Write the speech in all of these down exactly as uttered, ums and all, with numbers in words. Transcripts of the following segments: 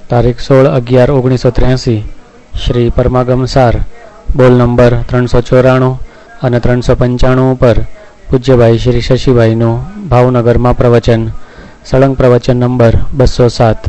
તારીખ સોળ અગિયાર ઓગણીસો ત્ર્યાસી શ્રી પરમાગમ સાર બોલ નંબર ત્રણસો ચોરાણું અને ત્રણસો પંચાણું ઉપર પૂજ્યભાઈ શ્રી શશીભાઈનું ભાવનગરમાં પ્રવચન, સળંગ પ્રવચન નંબર બસો સાત.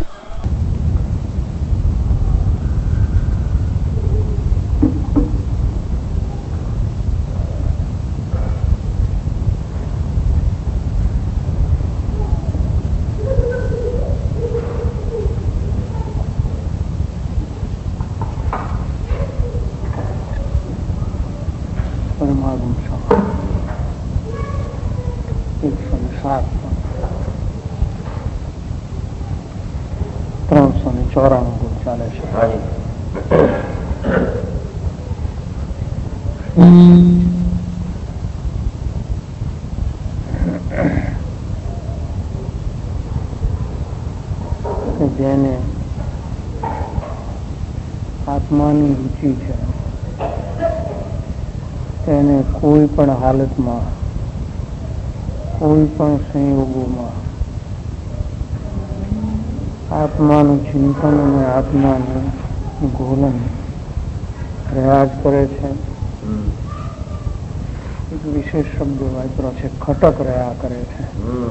ત્રણસો ને ચોરાણું ગુણ ચાલે છે. જેને આત્માની રુચિ છે તેને કોઈ પણ હાલતમાં, કોઈ પણ સંયોગોમાં આત્માનું ચિંતન અને આત્માનું ગોલન રહ્યા જ કરે છે. એક વિશેષ શબ્દ વાપરો છે, ખટક રહ્યા કરે છે.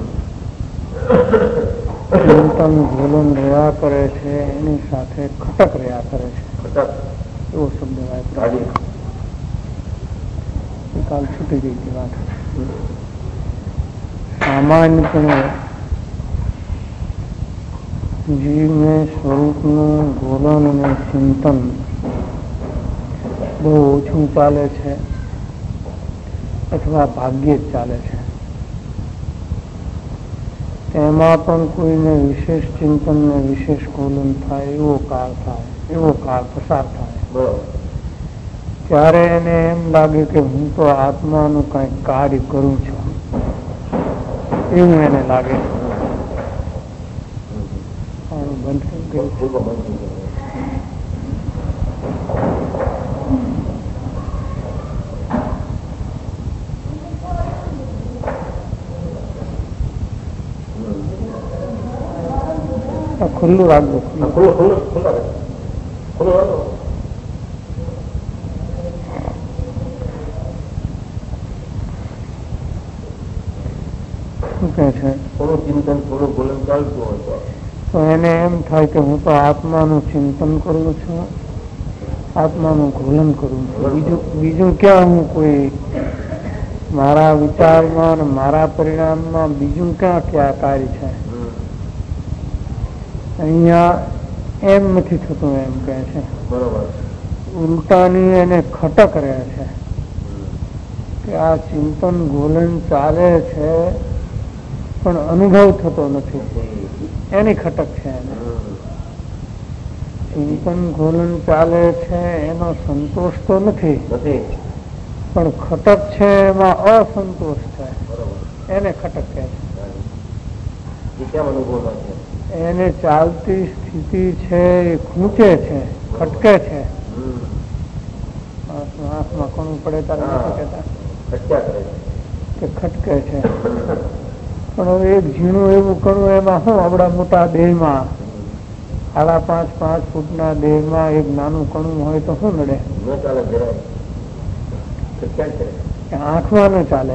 ચિંતન ગોલન રહ્યા કરે છે, એની સાથે ખટક રહ્યા કરે છે, એવો શબ્દ વાપરો. કાલ છૂટી ગઈ હતી વાત. સામાન્યપણે જીવને સ્વરૂપનું ગોલન અને ચિંતન બહુ ઓછું ચાલે છે અથવા ભાગ્યે જ ચાલે છે. તેમાં પણ કોઈને વિશેષ ચિંતન ને વિશેષ ગોલન થાય એવો કાળ થાય, એવો કાળ પસાર થાય ત્યારે એને એમ લાગે કે હું તો આત્માનું કંઈક કાર્ય કરું છું, એવું એને લાગે. બંધ થઈ ગયું. ખુલ્લું રાખવું. શું કે છે? થોડું ચિંતન, થોડું ગોલન ચાલતું હોય તો એને એમ થાય કે હું તો આત્માનું ચિંતન કરું છું, આત્માનું ગોલન કરું છું. બીજું બીજું ક્યાં હું કોઈ મારા વિચારમાં અને મારા પરિણામમાં બીજું ક્યાં ક્યાં કાર્ય છે? અહીંયા એમ નથી થતું, એમ કહે છે. ઉલટાની એને ખટક રહે છે કે આ ચિંતન ગોલન ચાલે છે પણ અનુભવ થતો નથી, એની ખટક છે. ચિંતન ગોલન ચાલે છે એનો સંતોષ તો નથી, પણ ખટક છે એમાં અસંતોષ છે, એને ખટક કહે છે. એને ચાલતી સ્થિતિ છે એ ખૂંચે છે, ખટકે છે. આંખમાં કોણ પડે તારે નથી કહેતા કે ખટકે છે. પણ હવે એક ઝીણું એવું કણું એમાં શું આપડા મોટા દેહમાં, સાડા પાંચ પાંચ ફૂટના દેહમાં એક નાનું કણું હોય તો શું નડે? આંખમાં ન ચાલે.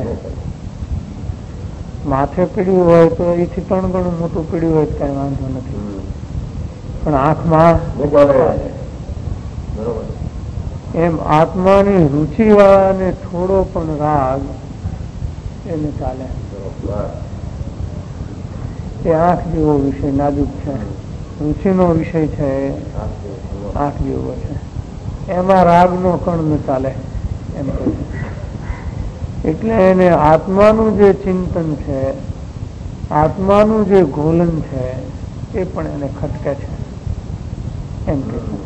માથે પીડ્યું હોય તો એથી ત્રણ ગણું મોટું પીડ્યું હોય તો કઈ વાંધો નથી, પણ આંખમાં એમ આત્માની રુચિ વાળાને થોડો પણ રાગ એને ચાલે. એ આંખ જેવો વિષય નાજુક છે, રુચિનો વિષય છે, આંખ જેવો છે. એમાં રાગનો કણ ન ચાલે એમ કહે છે. એટલે એને આત્માનું જે ચિંતન છે, આત્માનું જે ગોલન છે એ પણ એને ખટકે છે એમ કે છે.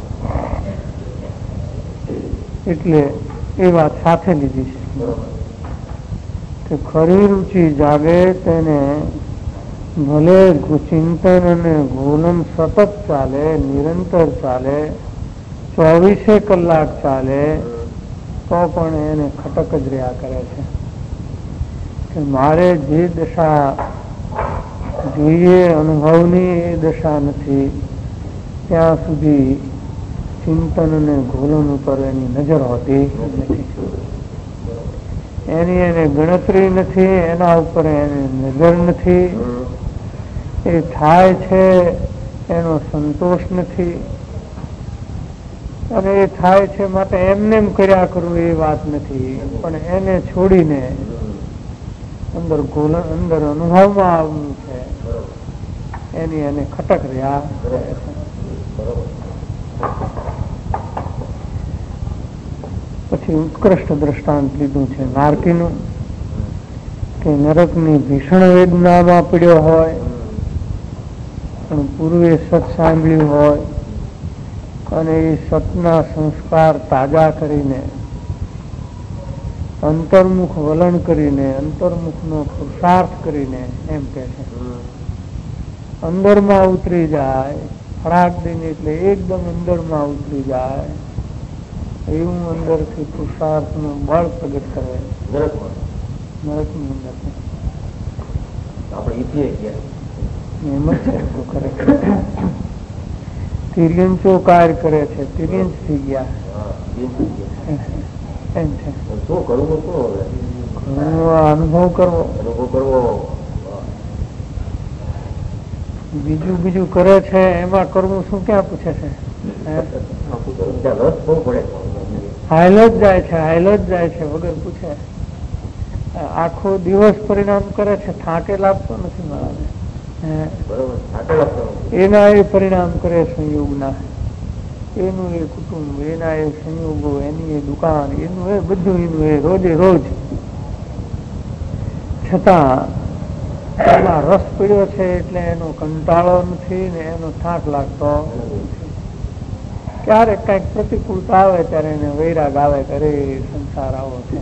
એટલે એ વાત સાથે લીધી છે કે ખરી રુચિ જાગે તેને ભલે ચિંતન અને ગોલન સતત ચાલે, નિરંતર ચાલે, ચોવીસે કલાક ચાલે, તો પણ એને ખટક જ રહ્યા કરે છે કે મારે જે દશા જોઈએ અનુભવની એ દશા નથી, ત્યાં સુધી ચિંતન અને ઘોલન ઉપર એની નજર હોતી નથી. એની એને ગણતરી નથી, એના ઉપર એની નજર નથી. એ થાય છે એનો સંતોષ નથી, અને એ થાય છે માટે એમને એમ કર્યા કરવું એ વાત નથી, પણ એને છોડીને અંદર ગોલન અંદર અનુભવમાં આવવું છે, એની એને ખટક રહ્યા કરે છે. પછી ઉત્કૃષ્ટ દ્રષ્ટાંત લીધું છે નારકીનું, કે નરકની ભીષણ વેદનામાં પીડ્યો હોય પણ પૂર્વે સત સાંભળ્યું હોય અને એ સતના સંસ્કાર તાજા કરીને અંતર્મુખ વલણ કરીને અંતર્મુખનો પુરુષાર્થ કરીને એમ કે છે અંદરમાં ઉતરી જાય, ફળાક દઈને એટલે એકદમ અંદરમાં ઉતરી જાય એવું અંદરથી પુરુષાર્થનું બળ પ્રગટ કરે નરકની અંદર. એમ જ છે ખરેખર તિર્યંચો કાર્ય કરે છે, તિર્યંચ થઈ ગયા એમ છે. અનુભવ કરવો બીજું બીજું કરે છે એમાં કરવું શું ક્યાં પૂછે છે? હાયલો જ જાય છે, હાયલો જ જાય છે વગર પૂછે. આખો દિવસ પરિણામ કરે છે, થાકે લાગતો નથી મારાને. એના એ પરિણામ કરે સંયોગના, એનું એ કુટુંબ, એના એ સંયોગો, એની એ દુકાન, એનું એ બધું એનું એ રોજે રોજ. છતાં એમાં રસ પીડ્યો છે એટલે એનો કંટાળો નથી ને એનો થાક લાગતો નથી. ક્યારેક કઈક પ્રતિકૂળતા આવે ત્યારે એને વૈરાગ આવે કે અરે સંસાર આવો છે,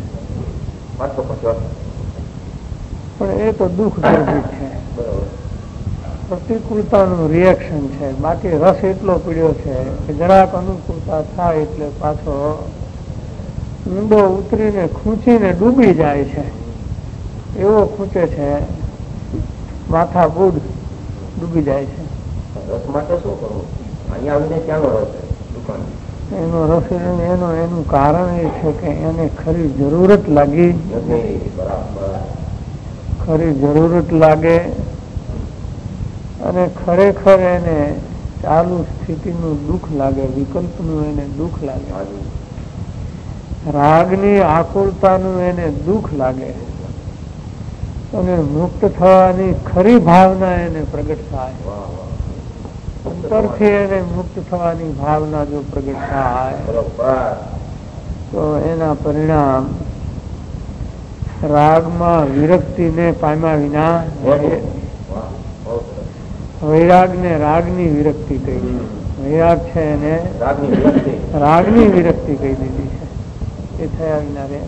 પણ એ તો દુઃખ ગર્ભિત છે, પ્રતિકૂળતાનું રિએક્શન છે. બાકી રસ એટલો પીડ્યો છે કે જરાક અનુકૂળતા થાય એટલે પાછો ઊંડો ઉતરીને ખૂંચીને ડૂબી જાય છે. એવો ખૂંચે છે માથા બુડ ડૂબી જાય છે. રસ માટે શું કરવું? અહીંયા આવીને ક્યાંનો રસ? એનો રસ એનો એનું કારણ એ છે કે એને ખરી જરૂરત લાગી, ખરી જરૂરત લાગે અને ખરેખર એને ચાલુ સ્થિતિનું દુઃખ લાગે, વિકલ્પનું એને દુઃખ લાગે, રાગની આકુળતાનું એને દુઃખ લાગે અને મુક્ત થવાની ખરી ભાવના એને પ્રગટ થાય. અંતરથી એને મુક્ત થવાની ભાવના જો પ્રગટ થાય તો એના પરિણામ રાગમાં વિરક્તિને પામ્યા વિના વૈરાગને રાગની વિરક્તિ કહી. વૈરાગ છે એને રાગની વિરક્તિ કહી દીધી છે. એ થયા વિના રે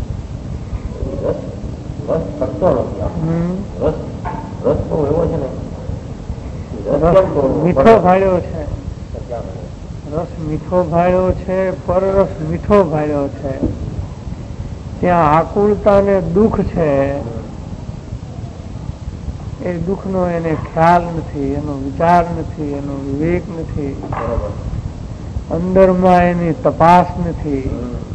મીઠો ભાળ્યો છે, રસ મીઠો ભાળ્યો છે, પરરસ મીઠો ભાળ્યો છે. ત્યાં આકુળતા ને દુઃખ છે, એ દુઃખનો એને ખ્યાલ નથી, એનો વિચાર નથી, એનો વિવેક નથી, અંદરમાં એની તપાસ નથી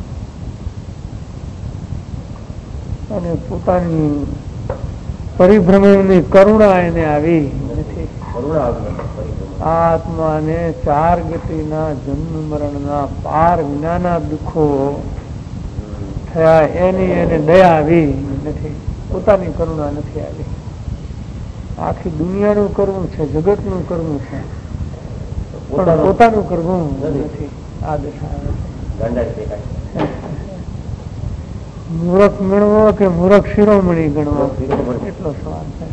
અને પોતાની પરિભ્રમણની કરુણા એને આવી નથી. આત્માને ચાર ગતિના જન્મ મરણના પાર વિનાના દુઃખો થયા એની એને દયા આવી નથી, પોતાની કરુણા નથી આવી. આખી દુનિયાનું કરવું છે, જગતનું કરવું છે, પણ પોતાનું કરવું નથી. આ દશા મૂર્ખ ગણવો કે મૂર્ખ શિરોમણી ગણવો એટલો સવાલ છે.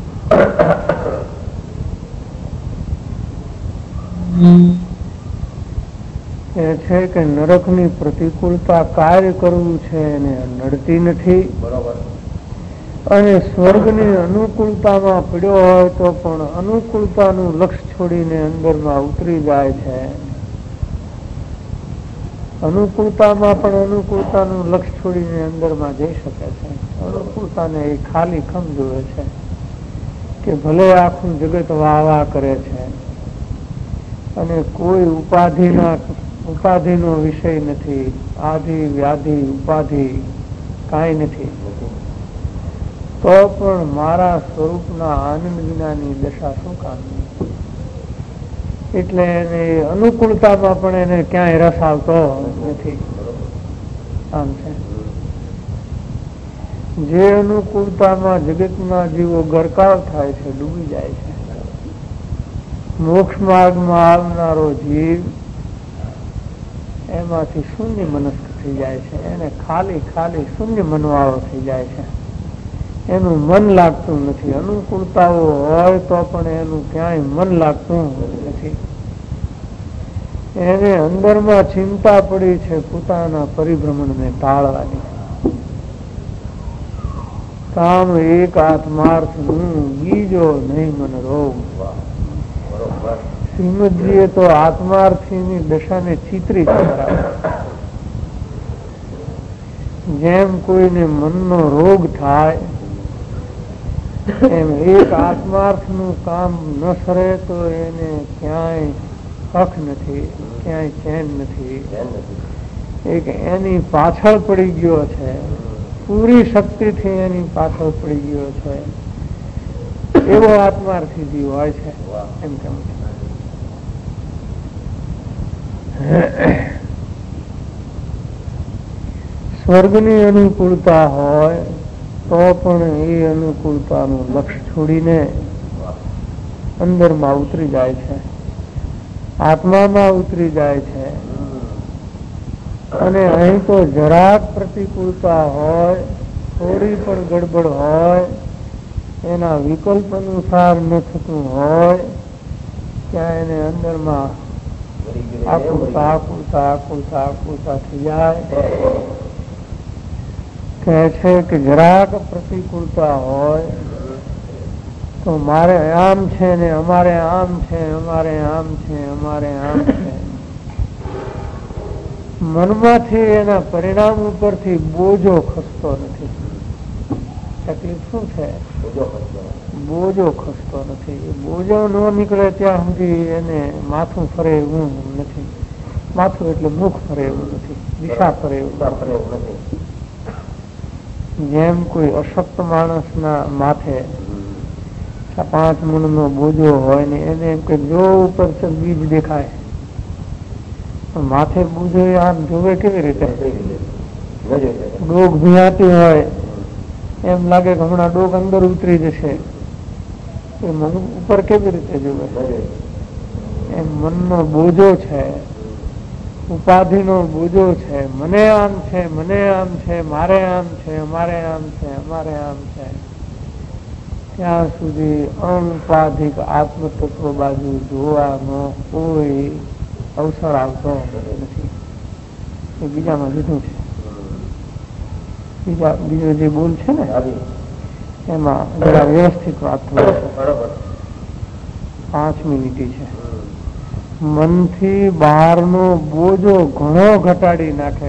એ છે કે નરકની પ્રતિકૂળતા કાર્ય કરવું છે એને નડતી નથી, અને સ્વર્ગની અનુકૂળતામાં પડ્યો હોય તો પણ અનુકૂળતાનું લક્ષ્ય છોડીને અંદરમાં ઉતરી જાય છે. અનુકૂળતામાં પણ અનુકૂળતાનું લક્ષ્ય છોડીને અંદરમાં જઈ શકે છે. અનુકૂળતાને એ ખાલી ખમ જોવે છે કે ભલે આખું જગત વાહ વાહ કરે છે, અને કોઈ ઉપાધિના ઉપાધિનો વિષય નથી. આધિ વ્યાધિ ઉપાધિ કાંઈ નથી. તો પણ મારા સ્વરૂપના આનંદ વિનાની દશા શું કામની? એટલે એને અનુકૂળતામાં પણ એને ક્યાંય રસ આવતો નથી. આમ છે. જે અનુકૂળતામાં જગતના જીવો ગરકાવ થાય છે, ડૂબી જાય છે. મોક્ષ માર્ગમાં આવનારો જીવ એમાંથી શૂન્ય મનસ્ક થઈ જાય છે. એને ખાલી ખાલી શૂન્ય મનવાળો થઈ જાય છે. એનું મન લાગતું નથી. અનુકૂળતાઓ હોય તો પણ એનું ક્યાંય મન લાગતું નથી. એને અંદરમાં ચિંતા પડી છે પોતાના પરિભ્રમણને ટાળવાની. કામ એક આત્માર્થ હું બીજો નહીં મન રોગ. શ્રીમદજીએ તો આત્માર્થીની દશાને ચિત્રી છે. જેમ કોઈને મનનો રોગ થાય એમ એક આત્માર્થનું કામ ન સરે તો એને ક્યાંય હક નથી, ક્યાંય ચેન નથી. એક એની પાછળ પડી ગયો છે, પૂરી શક્તિથી એની પાછળ પડી ગયો છે, એવો આત્માર્થી જીવ હોય છે. એમ કેમ છે. સ્વર્ગની અનુકૂળતા હોય તો પણ એ અનુકૂળતાનું લક્ષ્ય છોડીને અંદરમાં ઉતરી જાય છે, આત્મામાં ઉતરી જાય છે. અને અહીં તો જરાક પ્રતિકૂળતા હોય, થોડી પણ ગડબડ હોય, એના વિકલ્પ અનુસાર ન થતું હોય ત્યાં એને અંદરમાં આકુળતા આકુળતા આકુળતા આકુળતા થઈ જાય. કહે છે કે જરાક પ્રતિકૂળતા હોય તો મારે આમ છે ને અમારે આમ છે, અમારે આમ છે, અમારે આમ છે. મનમાંથી એના પરિણામ ઉપરથી બોજો ખસતો નથી. તકલીફ શું છે? બોજો ખસતો નથી. બોજો ન નીકળે ત્યાં સુધી એને માથું ફરે એવું નથી. માથું એટલે મુખ ફરે એવું નથી, દિશા ફરે એવું નથી. જેમ કોઈ અશક્ત માણસના માથે પાંચ મણનો બોજો હોય ને એને એમ કે જો ઉપર બીજ દેખાય, પણ માથે બોજો આમ જોવે કેવી રીતે? ડોગ ભીયાતી હોય એમ લાગે કે હમણાં ડોગ અંદર ઉતરી જશે, એ મન ઉપર કેવી રીતે જોવે? એમ મનનો બોજો છે, ઉપાધિનો બોજો છે. મને આમ છે, મને આમ છે, મારે આમ છે, અમારે આમ છે, અમારે આમ છે. ત્યાં સુધી અનુપાધિક આત્મતત્વ બાજુ જોવાનો કોઈ અવસર આવતો નથી. એ બીજામાં લીધું છે. બીજા બીજો જે બોલ છે ને એમાં જરા વ્યવસ્થિત વાત થશે. પાંચ મિનિટી છે. મનથી બહારનો બોજો ઘણો ઘટાડી નાખે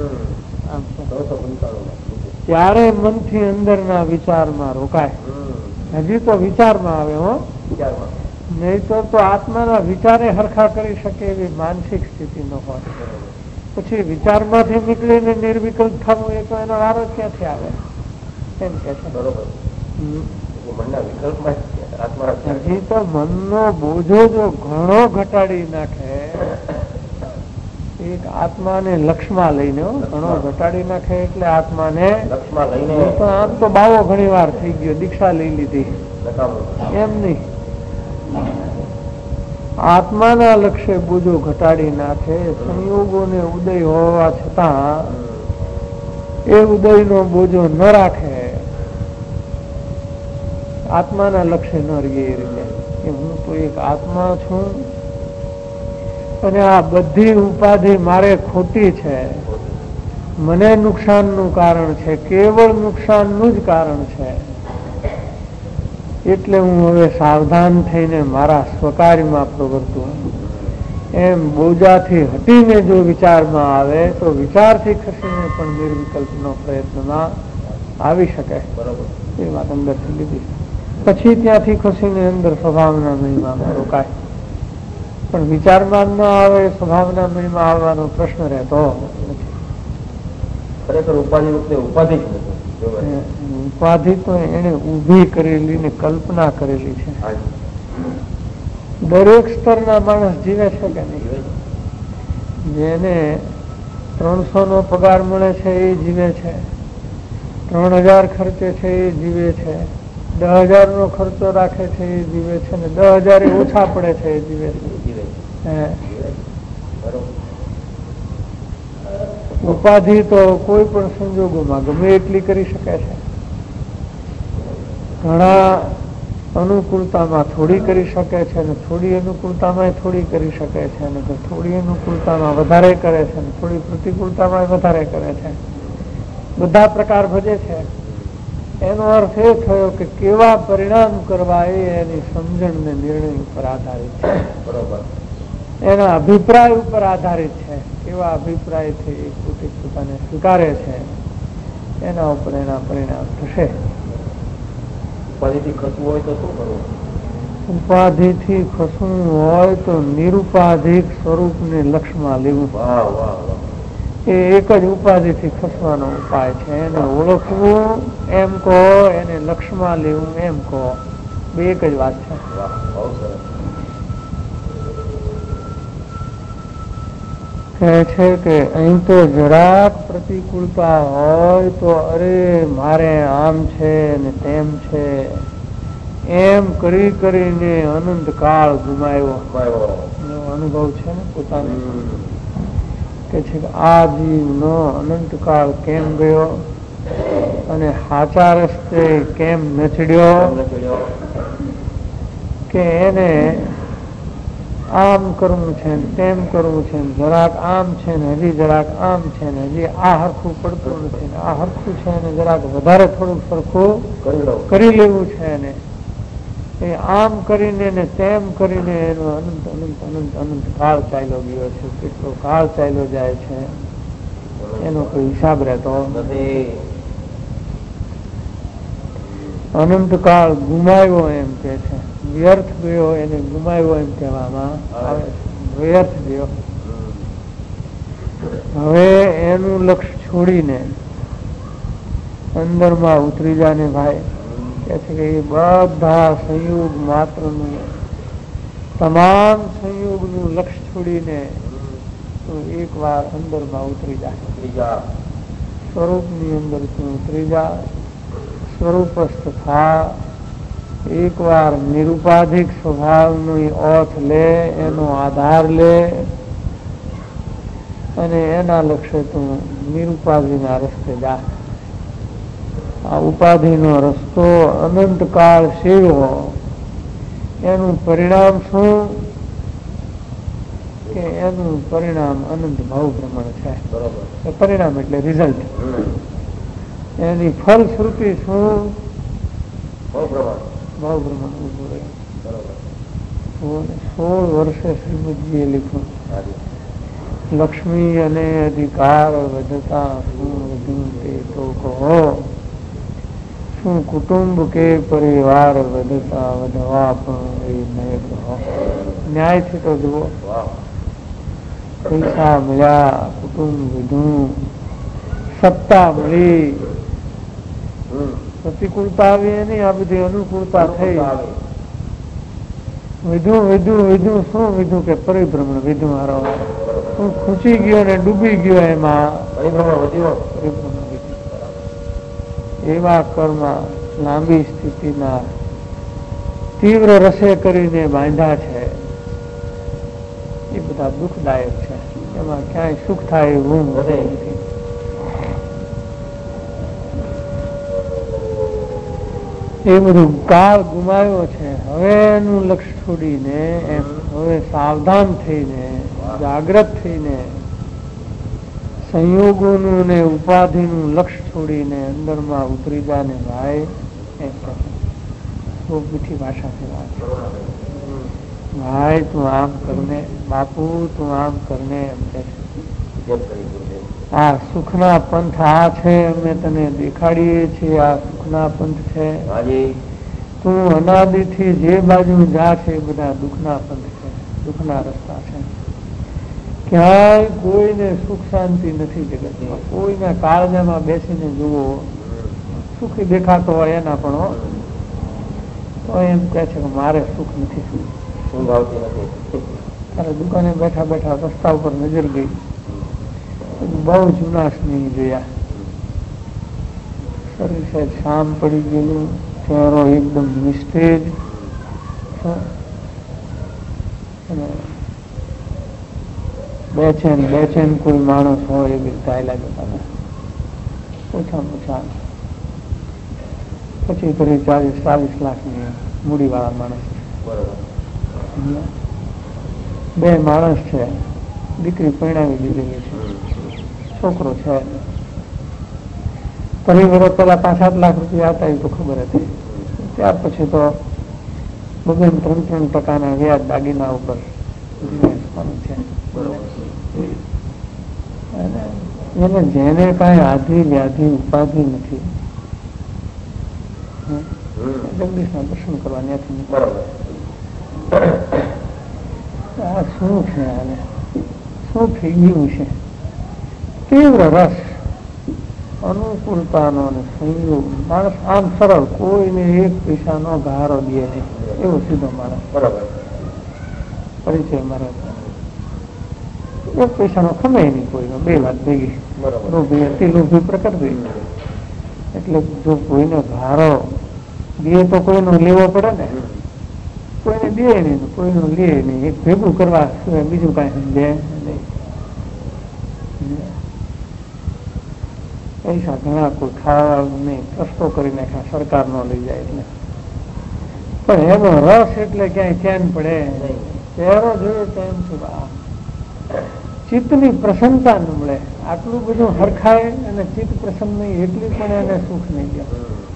ત્યારે મનથી અંદરના વિચારમાં રોકાય. હજી તો વિચારમાં આવે હો, નહીં તો તો આત્માના વિચારે હરખા કરી શકે એવી માનસિક સ્થિતિ ન હોય. પછી વિચારમાંથી નીકળીને નિર્વિકલ્પ થવું એ તો એનો વારો ક્યાંથી આવે? એમ કે છે. હજી તો મનનો બોજો જો ઘણો ઘટાડી નાખે, એક આત્માને લક્ષમાં લઈને, ઘણો ઘટાડી નાખે એટલે આત્માને લક્ષમાં લઈને. આમ તો બાવો ઘણી વાર થઈ ગયો, દીક્ષા લઈ લીધી, એમ નહીં. આત્માના લક્ષ્ય બોજો ઘટાડી નાખે. સંયોગોને ઉદય હોવા છતાં એ ઉદયનો બોજો ન રાખે, આત્માના લક્ષ્ય ન રહે એ રીતે કે હું તો એક આત્મા છું અને આ બધી ઉપાધિ મારે ખોટી છે, મને નુકસાનનું કારણ છે, કેવળ નુકસાનનું જ કારણ છે. એટલે હું હવે સાવધાન થઈને મારા સ્વકાર્યમાં પ્રવર્તું. એમ બોજાથી હટીને જો વિચારમાં આવે તો વિચારથી ખસીને પણ નિર્વિકલ્પનો પ્રયત્નમાં આવી શકે. એ વાત અંદરથી લીધી. પછી ત્યાંથી ખસીને અંદર સ્વભાવના મહિમામાં રોકાય. પણ વિચારમાં ન આવે, સ્વભાવના મહિમાં આવવાનો પ્રશ્ન રહેતો નથી. ખરેખર ઉપાધિ ઉપાધિ ઉપાધિ તો એને ઊભી કરેલી ને કલ્પના કરેલી છે. દરેક સ્તરના માણસ જીવે છે કે નહીં? જેને ત્રણસો નો પગાર મળે છે એ જીવે છે, ત્રણ હજાર ખર્ચે છે એ જીવે છે, દસ હજાર નો ખર્ચો રાખે છે એ જીવે છે, ને દસ હજાર એ ઓછા પડે છે એ જીવે છે. ઉપાધિ તો કોઈ પણ સંજોગોમાં ગમે એટલી કરી શકે છે. ઘણા અનુકૂળતામાં થોડી કરી શકે છે, અને થોડી અનુકૂળતામાં થોડી કરી શકે છે, અને થોડી અનુકૂળતામાં વધારે કરે છે, અને થોડી પ્રતિકૂળતામાં વધારે કરે છે. બધા પ્રકાર ભજે છે. એનો અર્થ એ થયો કે કેવા પરિણામ કરવા એ એની સમજણ ને નિર્ણય ઉપર આધારિત છે. બરોબર. એના અભિપ્રાય ઉપર આધારિત છે. કેવા અભિપ્રાયથી એ પોતે પોતાને સ્વીકારે છે એના ઉપર એના પરિણામ થશે. ઉપાધિથી ખસવું હોય તો શું કરવું? ઉપાધિથી ખસવું હોય તો નિરુપાધિક સ્વરૂપને લક્ષમાં લેવું. વાહ વાહ વાહ. એ એક જ ઉપાધિથી ખસવાનો ઉપાય છે. એને ઓળખવું એમ કહો, એને લક્ષમાં લેવું એમ કહો, બે એક જ વાત છે. વાહ, બહુ સરસ. કહે છે કે અહીં તો જરાક પ્રતિકૂળતા હોય તો અરે મારે આમ છે ને તેમ છે એમ કરી કરીને અનંત કાળ ગુમાવ્યો અનુભવ છે ને પોતાને. કે છે કે આ જીવનો અનંત કાળ કેમ ગયો અને સાચા રસ્તે કેમ નચડ્યો કે એને આમ કરવું છે ને તેમ કરવું છે ને જરાક આમ છે ને હજી જરાક આમ છે ને હજી આ હરખું પડતું નથી ને આ હરખું છે ને જરાક વધારે થોડુંક સરખું કરી લેવું છે ને એ આમ કરીને ને તેમ કરીને એનો અનંત અનંત અનંત અનંત કાળ ચાલ્યો ગયો છે. કેટલો કાળ ચાલ્યો જાય છે એનો કોઈ હિસાબ રહેતો નથી. અનંત કાળ ગુમાવ્યો એમ કે છે. વ્યર્થ ગયો એને ગુમાવ્યો એમ કહેવામાં આવે છે. વ્યર્થ ગયો. હવે એનું લક્ષ્ય છોડીને અંદરમાં ઉતરી જાને ભાઈ. કે છે કે એ બધા સંયોગ માત્રનું તમામ સંયોગનું લક્ષ્ય છોડીને તું એક વાર અંદરમાં ઉતરી જા. સ્વરૂપની અંદર તું ઉતરી જા. સ્વરૂપસ્થ થા. એક વાર નિરુપાધિક સ્વભાવનો ઓથ લે, એનો આધાર લે અને એના લક્ષ્ય તું નિરુપાધિના રસ્તે જા. આ ઉપાધિનો રસ્તો અનંત કાળ સેવ્યો એનું પરિણામ શું કે એનું પરિણામ અનંત ભાવ ભ્રમણ છે. બરોબર. પરિણામ એટલે રિઝલ્ટ. એની ફલશ્રુતિ શું? ભાવ ભ્રમણ ઉભું રહે. સોળ વર્ષે શ્રીમદજીએ લખ્યું લક્ષ્મી અને અધિકાર વધતા શું વધુ તે તો કહો, શું કુટુંબ કે પરિવાર વધતા વધવા પણ એ નહીં કહો. ન્યાયથી તો જુઓ. પૈસા મળ્યા, કુટુંબ વધ્યું, સત્તા મળી, પ્રતિકૂળતા આવી નહીં, આ બધી અનુકૂળતા થઈ. વિધું વિધું વિધું શું વિધું કે પરિભ્રમણ વિધું હારો હું ખૂંચી ગયો ને ડૂબી ગયો એમાં. એવા કર્મ લાંબી સ્થિતિના તીવ્ર રસે કરીને બાંધ્યા છે એ બધા દુઃખદાયક છે. એમાં ક્યાંય સુખ થાય એવું વધે નથી. એ બધું કાળ ગુમાવ્યો છે. હવે એનું લક્ષ્ય છોડીને એમ હવે સાવધાન થઈને જાગ્રત થઈને સંયોગોનું ને ઉપાધિનું લક્ષ્ય છોડીને અંદરમાં ઉતરી જા ને ભાઈ. એમ કહે બહુ મીઠી ભાષાથી વાત. ભાઈ તું આમ કરને, બાપુ તું આમ કરને એમ કે આ સુખના પંથ આ છે અમે તને દેખાડીએ છીએ. આ સુખના પંથ છે. તું અનાદિથી જે બાજુ જા છે એ બધા દુઃખના પંથ છે. દુઃખના રસ્તા છે. ક્યાંય કોઈને સુખ શાંતિ નથી જગતમાં. કોઈના કાળજામાં બેસીને જુઓ, સુખી દેખાતો હોય એના પણ તો એમ કહે છે કે મારે સુખ નથી. ઊંઘ આવતી નથી. તારે દુકાને બેઠા બેઠા રસ્તા ઉપર નજર ગઈ, બહુ જૂના સ્નેહ જોયા. શરીર સાહેબ શામ પડી ગયેલું, ચહેરો એકદમ નિસ્તેજ, બેચેન બેચેન કોઈ માણસ હોય એવી રીતે લાગે. ઓછા ઓછા પછી કરી ચાલીસ ચાલીસ લાખની મૂડી વાળા માણસ. બે માણસ છે, દીકરી પરણાવી દીધેલી છે, છોકરો છે. ત્રણ વર્ષ પેલા પાંચ સાત લાખ રૂપિયા હતા એ તો ખબર હતી. ત્યાર પછી તો બગન ત્રણ ત્રણ ટકાના વ્યાજ દાગીના ઉપર છે. એને જેને કઈ આધિ વ્યાધિ ઉપાધિ નથી, જગદીશના દર્શન કરવા ત્યાંથી. આ શું છે? આને શું થઈ ગયું છે? તીવ્ર રસ, અનુકૂળતાનો અને સંયોગ. માણસ આમ સરળ, કોઈને એક પૈસાનો ગારો દે નહીં, એવો સીધો માણસ. બરાબર પરિચય મારે એક પૈસાનો ખમે નહીં કોઈનો. બે વાત ભેગી. લોભી અતિ લોભી પ્રકૃતિ. એટલે જો કોઈને ગારો દે તો કોઈનો લેવો પડે ને. કોઈને દે નહીં, કોઈનું લે નહીં. એક ભેગું કરવા સિવાય બીજું કઈ સમજે નહીં. પૈસા ઘણા કોઈ ખાવા નહીં, રસ્તો કરી નાખ્યા, સરકાર નો લઈ જાય એટલે. પણ એનો રસ એટલે ક્યાંય ચેન પડે. ચહેરો જોયો તો એમ છે ચિત્તની પ્રસન્નતા ન મળે. આટલું બધું હરખાય અને ચિત્ત પ્રસન્ન નહીં, એટલી પણ એને સુખ નહીં દે.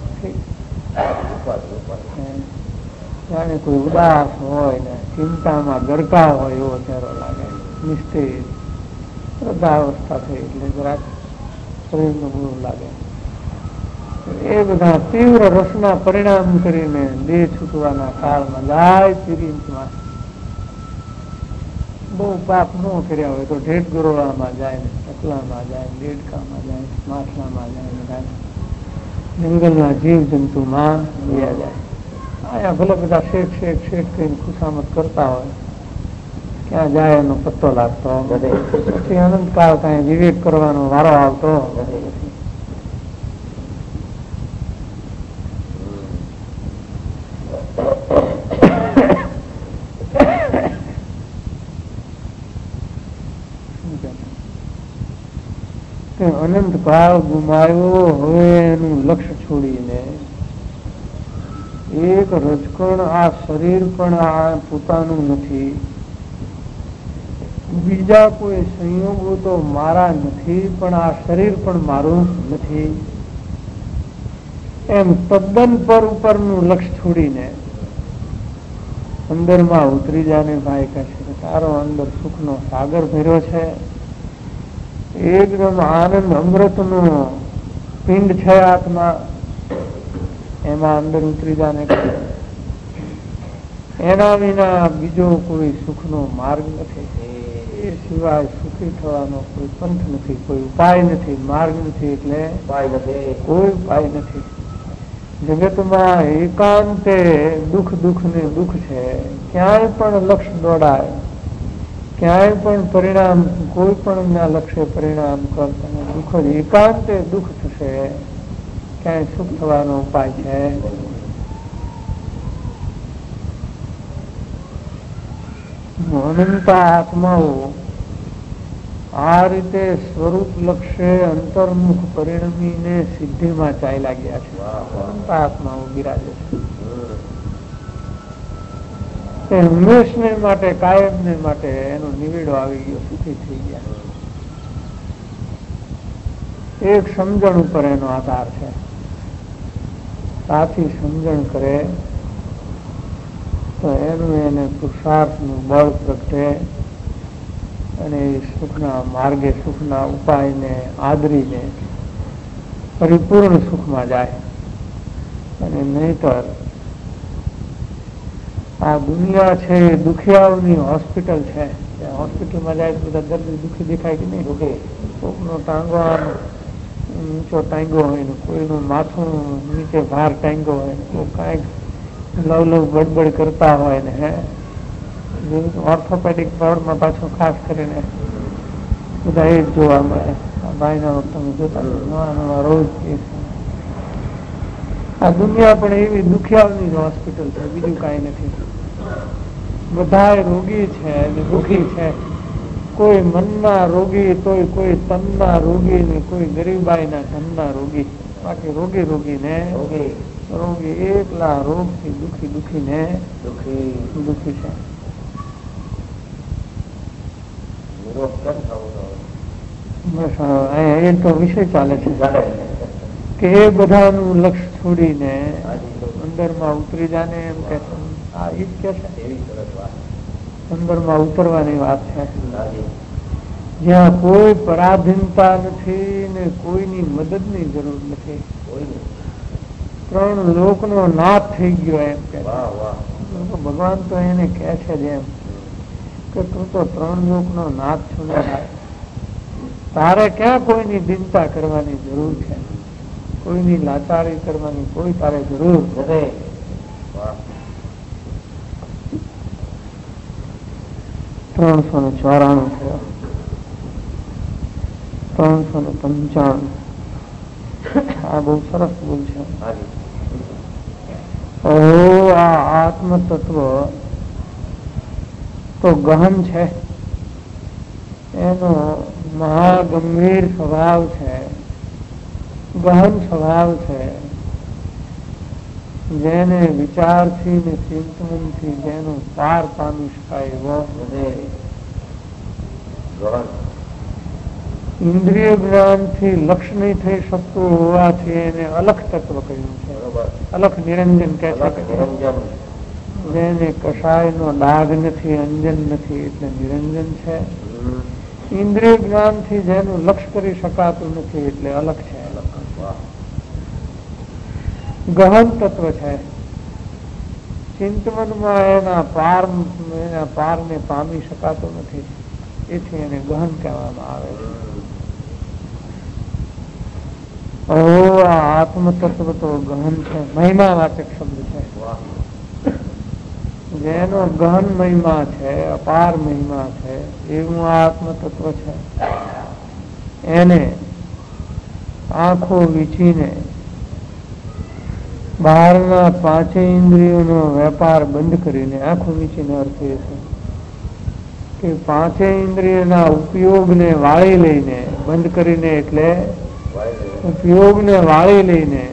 જાણે કોઈ ઉદાસ હોય ને ચિંતામાં ગરકા હોય એવો ચહેરો લાગે, નિસ્તેજ. વૃદ્ધાવસ્થા થઈ એટલે જરાક શરીરનું ગુણ લાગે. એ બધા તીવ્ર રસના પરિણામ કરીને દેહ છૂટવાના કાળમાં જાય તિરિંચમાં. બહુ પાપ ન કર્યા હોય તો ઢેટ ગરોળામાં જાય, ચકલામાં જાય, દેડકામાં જાય, માછલામાં જાય, જંગલના જીવ જંતુમાં ગયા જાય. અહીંયા ભલે બધા શેઠ શેઠ શેઠ કહીને ખુશામત કરતા હોય, ક્યાં જાય એનો પત્તો લાગતો. પછી અનંતકાળ કઈ વિવેક કરવાનો વારો આવતો. અનંત કાળ ગુમાવ્યો, હવે એનું લક્ષ્ય છોડીને એક રજકણ આ શરીર પણ આ પોતાનું નથી, બીજા કોઈ સંયોગો તો મારા નથી, પણ આ શરીર પણ મારું નથી, એમ તદ્દન પર ઉપરનું લક્ષ્ય છોડીને અંદરમાં ઉતરી જાને. ભાઈ કહે છે તારો અંદર સુખનો સાગર ભર્યો છે, એકદમ આનંદ અમૃતનો પિંડ છે આત્મા, એમાં અંદર ઉતરી જાને. એના વિના બીજો કોઈ સુખનો માર્ગ નથી. એ સિવાય સુખી થવાનો કોઈ પંથ નથી, કોઈ ઉપાય નથી, માર્ગ નથી. એટલે કોઈ ઉપાય નથી. જગતમાં એકાંતે દુઃખ દુઃખ ને દુઃખ છે. ક્યાંય પણ લક્ષ્ય દોડાય, ક્યાંય પણ પરિણામ, કોઈ પણ ના લક્ષ્ય પરિણામ કરતા દુઃખ જ, એકાંતે દુઃખ થશે. ક્યાંય સુખ થવાનો ઉપાય છે. અનંત આત્માઓ આ રીતે સ્વરૂપ લક્ષ્ય અંતર્મુખ પરિણમીને સિદ્ધિમાં ચાલ્યા ગયા છે. અનંત આત્માઓ બિરાજે છે. હંમેશને માટે, કાયમને માટે એનો નિવેડો આવી ગયો, સુખી થઈ ગયા. એક સમજણ ઉપર એનો આધાર છે. સાથી સમજણ કરે તો એનું એને પુરુષાર્થનું બળ પ્રગટે અને એ સુખના માર્ગે, સુખના ઉપાયને આદરીને પરિપૂર્ણ સુખમાં જાય. અને નહીતર આ દુનિયા છે એ દુખિયાઓની હોસ્પિટલ છે. હોસ્પિટલમાં જાય તો બધા દર્દી દુખી દેખાય કે નહીં? દુખી કોકનો ટાંગો આમ નીચો ટાંગ્યો હોય ને કોઈનું માથું નીચે ભાર ટાંગ્યો હોય ને કોઈ કાંઈક લવ લવ બડબડ કરતા હોય ને હે ઓર્થોપેડિક વોર્ડમાં પાછું ખાસ કરીને બધા એ જ જોવા મળે. આ ભાઈના તમે જોતા નવા નવા રોજ કેસ. આ દુનિયા પણ એવી દુખિયાઓની જ હોસ્પિટલ છે, બીજું કાંઈ નથી. બધા રોગી છે અને દુઃખી છે. કોઈ મનના રોગી તો કોઈ તનના રોગી ને કોઈ ગરીબાઈના ધનના રોગી. બાકી રોગી રોગી ને રોગી એકલા રોગથી દુઃખી દુઃખી ને દુઃખી દુઃખી છે. બસ એ તો વિષય ચાલે છે કે એ બધાનું લક્ષ્ય છોડીને અંદરમાં ઉતરી જાને એમ કે આ ઈ જ કે છે. અંદરમાં ઉતરવાની વાત છે, જ્યાં કોઈ પરાધીનતા નથી ને કોઈની મદદની જરૂર નથી. ત્રણ લોકનો નાથ થઈ ગયો એમ કે ભગવાન તો એને કહે છે જેમ કે તું તો ત્રણ લોકનો નાથ છો ને તારે ક્યાં કોઈની દિનતા કરવાની જરૂર છે, કોઈની લાચારી કરવાની કોઈ તારે જરૂર નથી. ત્રણસો ને ચોરાણું થયો. ત્રણસો ને પંચાણું. આ બહુ સરસ બોલ છે. ઓ આ આત્મ તત્વ તો ગહન છે, એનો મહાગંભીર સ્વભાવ છે, ગહન સ્વભાવ છે. જેને વિચારથી ને ચિંતનથી જેનું પાર પામી શકાય એવો ઇન્દ્રિય જ્ઞાનથી લક્ષ્ય નહીં થઈ શકતું હોવાથી એને અલખ તત્વ કહ્યું છે. અલખ નિરંજન કહે છે. જેને કશાયનો ડાઘ નથી, અંજન નથી એટલે નિરંજન છે. ઇન્દ્રિય જ્ઞાનથી જેનું લક્ષ્ય કરી શકાતું નથી એટલે અલખ છે. ગહન તત્વ છે. ચિંતવનમાં એના પાર એના પારને પામી શકાતો નથી, એથી એને ગહન કહેવામાં આવે છે. ઓ આ આત્મ તત્વ તો ગહન છે, મહિમાવાચક શબ્દ છે. જેનો ગહન મહિમા છે, અપાર મહિમા છે, એવું આત્મ તત્વ છે. એને આંખો વીંચીને બહારના પાંચે ઇન્દ્રિયોનો વેપાર બંધ કરીને, આંખો વીંચીને અર્થ એ છે કે પાંચે ઇન્દ્રિયોના ઉપયોગને વાળી લઈને, બંધ કરીને એટલે ઉપયોગને વાળી લઈને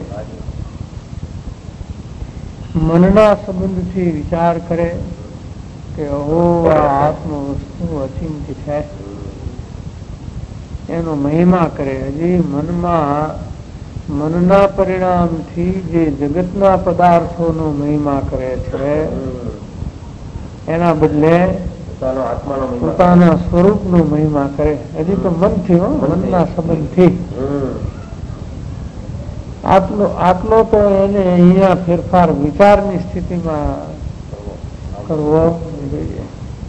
મનના સંબંધથી વિચાર કરે કે ઓ આ આત્મ વસ્તુ અચિંત્ય છે, એનો મહિમા કરે. હજી મનમાં મનના પરિણામથી જે જગતના પદાર્થોનો મહિમા કરે છે, એના બદલે પોતાના સ્વરૂપનો મહિમા કરે. હજી તો મનથી, મનના સંબંધથી. આટલો આટલો તો એને અહીંયા ફેરફાર વિચારની સ્થિતિમાં કરવો જોઈએ.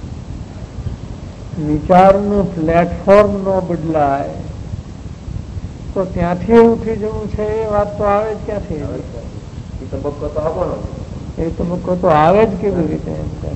વિચારનું પ્લેટફોર્મ ન બદલાય તો ત્યાંથી ઉઠી જવું છે એ વાત તો આવે જ ક્યાંથી? એ તબક્કો તો આવવાનો, એ તબક્કો તો આવે જ કેવી રીતે? એમ કહે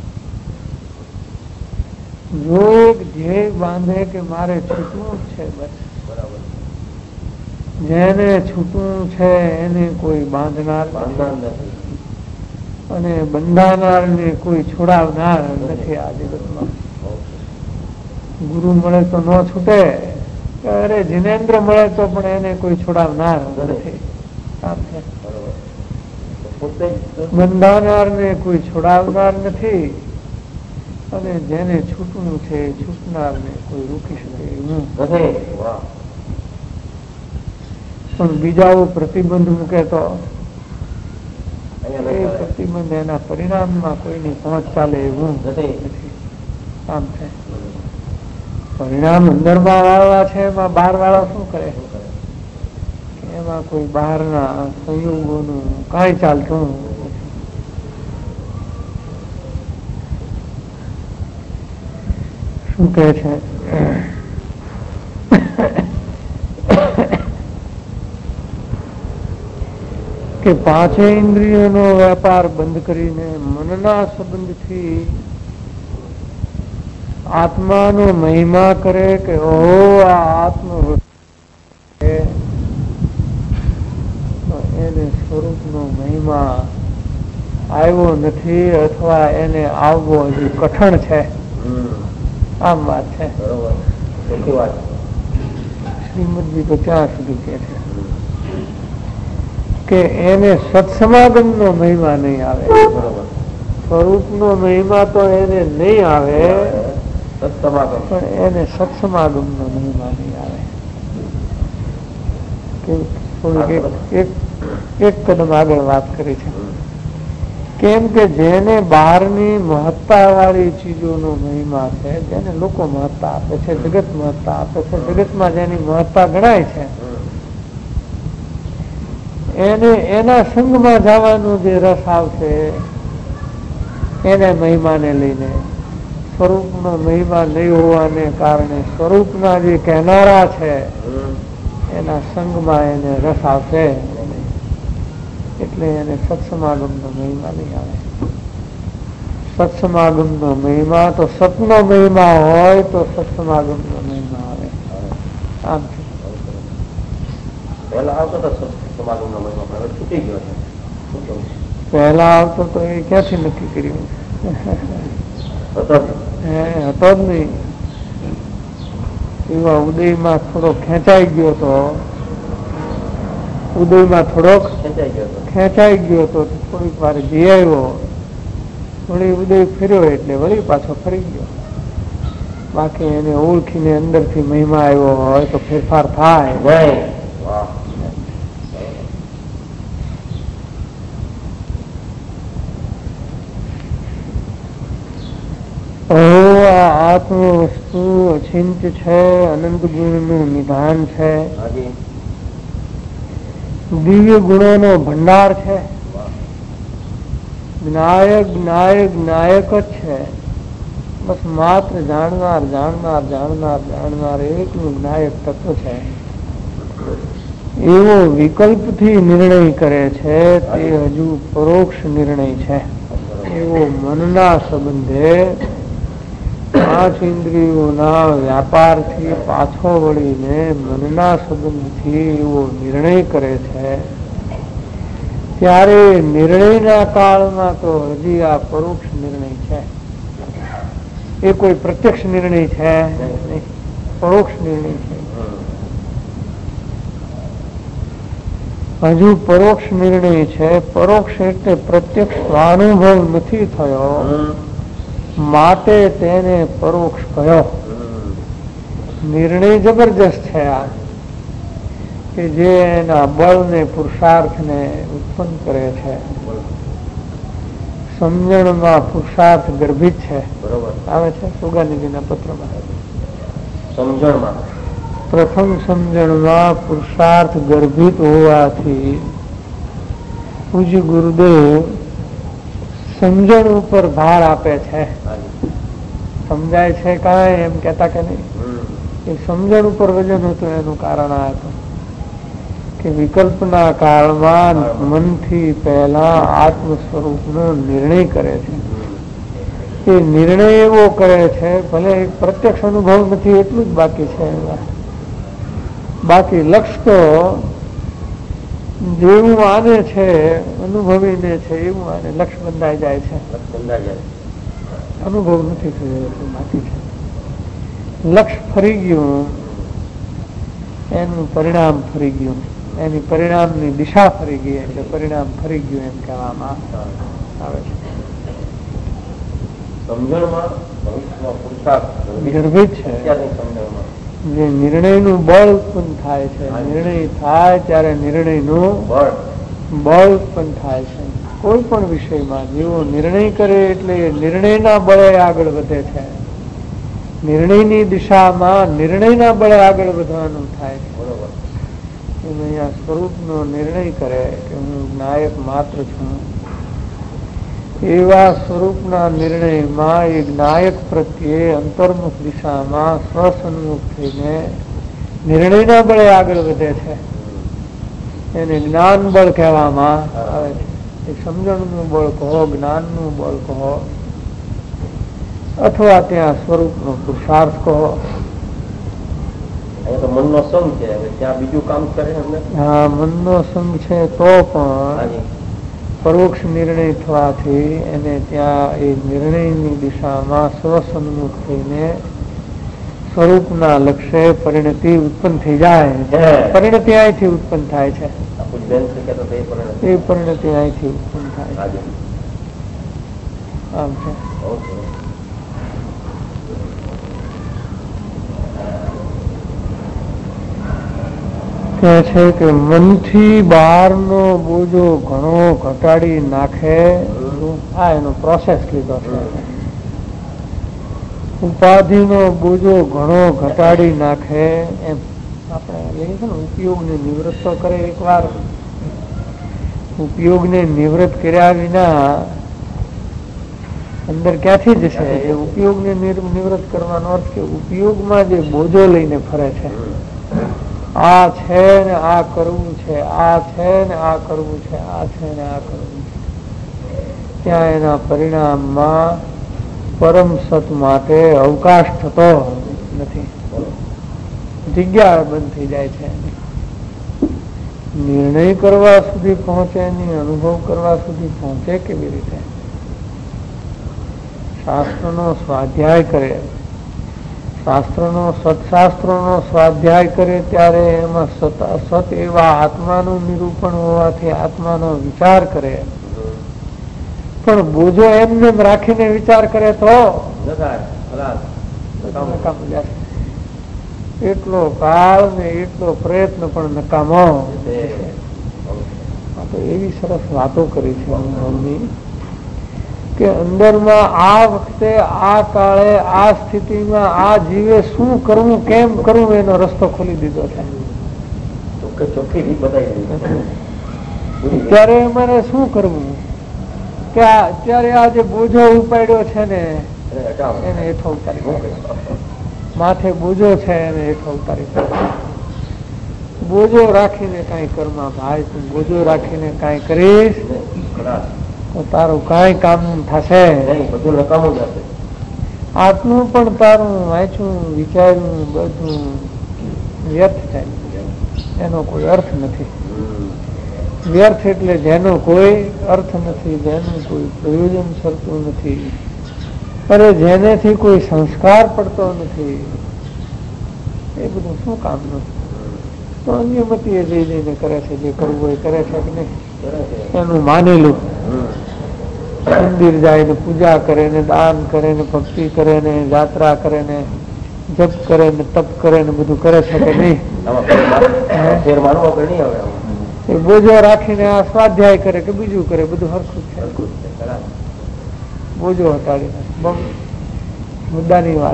જો એક ધ્યેય બાંધે કે મારે છૂટવું જ છે, બસ બરાબર. જેને છૂટવું છે એને કોઈ બાંધનાર નથી અને બંધાનાર ને કોઈ છોડાવનાર નથી આ જગતમાં. ગુરુ મળે તો ન છૂટે, અરે જીનેન્દ્ર મળે તો પણ એને કોઈ છોડાવનાર નથી. બંધાનાર ને કોઈ છોડાવનાર નથી અને જેને છૂટવું છે છૂટનાર ને કોઈ રોકી શકે એવું નથી. પણ બીજાઓ પ્રતિબંધ મૂકે તો એ પ્રતિબંધ એના પરિણામમાં કોઈની પહોંચ ચાલે એવું નથી. આમ છે પરિણામ અંદરમાં વાળવા છે, એમાં બહાર વાળા શું કરે? એમાં કોઈ બહારના સંયોગોનું કાંઈ ચાલતું શું કહે છે કે પાંચે ઇન્દ્રિયોનો વેપાર બંધ કરીને મનના સંબંધથી આત્માનો મહિમા કરે કે ઓહો આ આત્મ એને સ્વરૂપનો મહિમા આવ્યો નથી અથવા એને આવવો હજુ કઠણ છે. આમ વાત છે. શ્રીમદજી તો ત્યાં સુધી કે છે કે એને સત્સમાગમનો મહિમા નહીં આવે. સ્વરૂપનો મહિમા તો એને નહીં આવે પણ એને સત્સમાગમનો મહિમા નહીં આવે. એક કદમ આગળ વાત કરી છે કેમ કે જેને બહારની મહત્તા વાળી ચીજોનો મહિમા છે, જેને લોકો મહત્તા આપે છે, જગત મહત્તા આપે છે, જગતમાં જેની મહત્તા ગણાય છે એને એના સંગમાં જવાનો જે રસ આવશે એને મહિમાને લઈને, સ્વરૂપનો મહિમા નહીં હોવાને કારણે સ્વરૂપના જે કહેનારા છે એના સંગમાં એને રસ આવશે એટલે એને સત્સમાગમનો મહિમા નહીં આવે. સત્સમાગમનો મહિમા તો સતનો મહિમા હોય તો સત્સમાગમનો મહિમા આવે. આમ પહેલા આવતો તો સત્સમાગમનો મહિમા પણ હવે છૂટી ગયો છે. પહેલા આવતો તો એ ક્યાંથી નક્કી કર્યું? હતો જ નહીં. એવા ઉદયમાં થોડો ખેંચાઈ ગયો તો ઉદયમાં થોડોક ખેંચાઈ ગયો તો થોડીક વાર જઈ આવ્યો, વળી ઉદય ફર્યો એટલે વળી પાછો ફરી ગયો. બાકી એને ઓળખીને અંદરથી મહિમા આવ્યો હોય તો ફેરફાર થાય. આત્મ વસ્તુ અચિંત છે, અનંત ગુણનું નિધાન છે, દિવ્ય ગુણોનો ભંડાર છે, જ્ઞાયક જ્ઞાયક જ્ઞાયક જ છે. બસ માત્ર જાણનાર જાણનાર જાણનાર જાણનાર એકનું જ્ઞાયક તત્વ છે. એવો વિકલ્પથી નિર્ણય કરે છે તે હજુ પરોક્ષ નિર્ણય છે. એવો મનના સંબંધે પાંચ ઇન્દ્રિયોના વ્યાપારથી પાછો વળીને મનના સંબંધથી એવો નિર્ણય કરે છે ત્યારે નિર્ણયના કાળમાં તો હજી આ પરોક્ષ નિર્ણય છે. એ કોઈ પ્રત્યક્ષ નિર્ણય છે નહીં, પરોક્ષ નિર્ણય છે. હજુ પરોક્ષ નિર્ણય છે. પરોક્ષ એટલે પ્રત્યક્ષ સ્વાનુભવ નથી થયો માટે તેને પરોક્ષ કહ્યો. નિર્ણય જબરજસ્ત છે આ કે જે એના બળને પુરુષાર્થને ઉત્પન્ન કરે છે. સમજણમાં પુરુષાર્થ ગર્ભિત છે. આવે છે સુગાનીજીના પત્રમાં. સમજણમાં પ્રથમ સમજણમાં પુરુષાર્થ ગર્ભિત હોવાથી પૂજ્ય ગુરુદેવ સમજણ ઉપર ભાર આપે છે. સમજાય છે કાંઈ એમ કેતા કે નહીં, એ સમજણ ઉપર વજન હતું. એનું કારણ આ હતું કે વિકલ્પના કાળમાં મનથી પહેલા આત્મ સ્વરૂપનો નિર્ણય કરે છે. એ નિર્ણય એવો કરે છે, ભલે પ્રત્યક્ષ અનુભવ નથી એટલું જ બાકી છે. બાકી લક્ષ તો જેવું આને છે અનુભવીને છે એવું આને લક્ષ બંધાઈ જાય છે. અનુભવ નથી થયો એટલું બાકી છે. લક્ષ ફરી ગયું, એનું પરિણામ ફરી ગયું, એની પરિણામની દિશા ફરી ગઈ એટલે પરિણામ ફરી ગયું એમ કહેવામાં આવે છે. ગર્ભિત છે. જે નિર્ણયનું બળ ઉત્પન્ન થાય છે, નિર્ણય થાય ત્યારે નિર્ણયનું બળ ઉત્પન્ન થાય છે. કોઈ પણ વિષયમાં જેવો નિર્ણય કરે એટલે નિર્ણયના બળે આગળ વધે છે. નિર્ણયની દિશામાં નિર્ણયના બળે આગળ વધવાનું થાય છે. એમ અહીંયા સ્વરૂપનો નિર્ણય કરે કે હું નાયક માત્ર છું એવા સ્વરૂપના નિર્ણયમાં એ નાયક પ્રત્યે અંતર્મુખ દિશામાં સ્વસન્મુખ થઈને નિર્ણયના બળે આગળ વધે છે. એને જ્ઞાન બળ કહેવામાં આવે છે. એ સમજણનું બળ કહો, જ્ઞાનનું બળ કહો, અથવા ત્યાં સ્વરૂપનો પુરુષાર્થ કહો. મનનો સંગ છે, ત્યાં બીજું કામ કરે. હા, મનનો સંગ છે તો પણ પરોક્ષ નિર્ણય થવાથી એને ત્યાં એ નિર્ણયની દિશામાં સ્વસન્મુખ થઈને સ્વરૂપના લક્ષ્ય પરિણતિ ઉત્પન્ન થઈ જાય. પરિણતિ અહીંથી ઉત્પન્ન થાય છે. એ પરિણતિ અહીંથી ઉત્પન્ન થાય છે. આમ છે. કહે છે કે મનથી બહારનો બોજો ઘણો ઘટાડી નાખે. આ એનો પ્રોસેસ લીધો છે. ઉપાધિનો બોજો ઘણો ઘટાડી નાખે એમ આપણે લઈએ છીએ ને. ઉપયોગને નિવૃત્ત કરે એક વાર. ઉપયોગને નિવૃત્ત કર્યા વિના અંદર ક્યાંથી જશે? એ ઉપયોગને નિવૃત્ત કરવાનો અર્થ કે ઉપયોગમાં જે બોજો લઈને ફરે છે, આ છે ને આ કરવું છે, આ છે ને આ કરવું છે, આ છે ને આ કરવું છે, ત્યાં એના પરિણામમાં પરમ સત માટે અવકાશ થતો નથી. જગ્યા બંધ થઈ જાય છે. નિર્ણય કરવા સુધી પહોંચે નહીં, અનુભવ કરવા સુધી પહોંચે કેવી રીતે? શાસ્ત્રનો સ્વાધ્યાય કરે, શાસ્ત્રનો સત્શાસ્ત્રોનો સ્વાધ્યાય કરે ત્યારે એમાં સત અસત એવા આત્માનું નિરૂપણ હોવાથી આત્માનો વિચાર કરે. પણ બોજો એમને રાખીને વિચાર કરે તો એટલો કાળ ને એટલો પ્રયત્ન પણ નકામો. તો એવી સરસ વાતો કરી છે મમ્મી કે અંદરમાં આ વખતે આ કાળે આ સ્થિતિમાં આ જીવે શું કરવું, કેમ કરવું એનો રસ્તો ખોલી દીધો છે. ત્યારે અમારે શું કરવું કે અત્યારે આ જે બોજો ઉપાડ્યો છે ને એને હેઠો ઉતારી નાખો. માથે બોજો છે એને હેઠો ઉતારી નાખો. બોજો રાખીને કઈ કરમાં ભાઈ, તું બોજો રાખીને કઈ કરીશ તો તારું કઈ કામ થશે? બધું નકામું જશે. આટલું પણ તારું વાંચ્યું વિચાર્યું બધું વ્યર્થ થાય. એનો કોઈ અર્થ નથી. વ્યર્થ એટલે જેનો કોઈ અર્થ નથી, જેનું કોઈ પ્રયોજન સરતું નથી, અરે જેનેથી કોઈ સંસ્કાર પડતો નથી, એ બધું શું કામનું? તો અન્યમતી એ જઈ જઈને કરે છે. જે કરવું હોય કરે છે કે નહીં? એનું માનેલું. મંદિર જાય ને પૂજા કરે ને દાન કરે ને ભક્તિ કરે ને યાત્રા કરે ને જપ કરે ને તપ કરે ને બધું કરે છે કે નહીં? એ બોજો રાખીને આ સ્વાધ્યાય કરે કે બીજું કરે, બધું હરખું છે. બોજો હટાડીને મુદ્દાની વાત.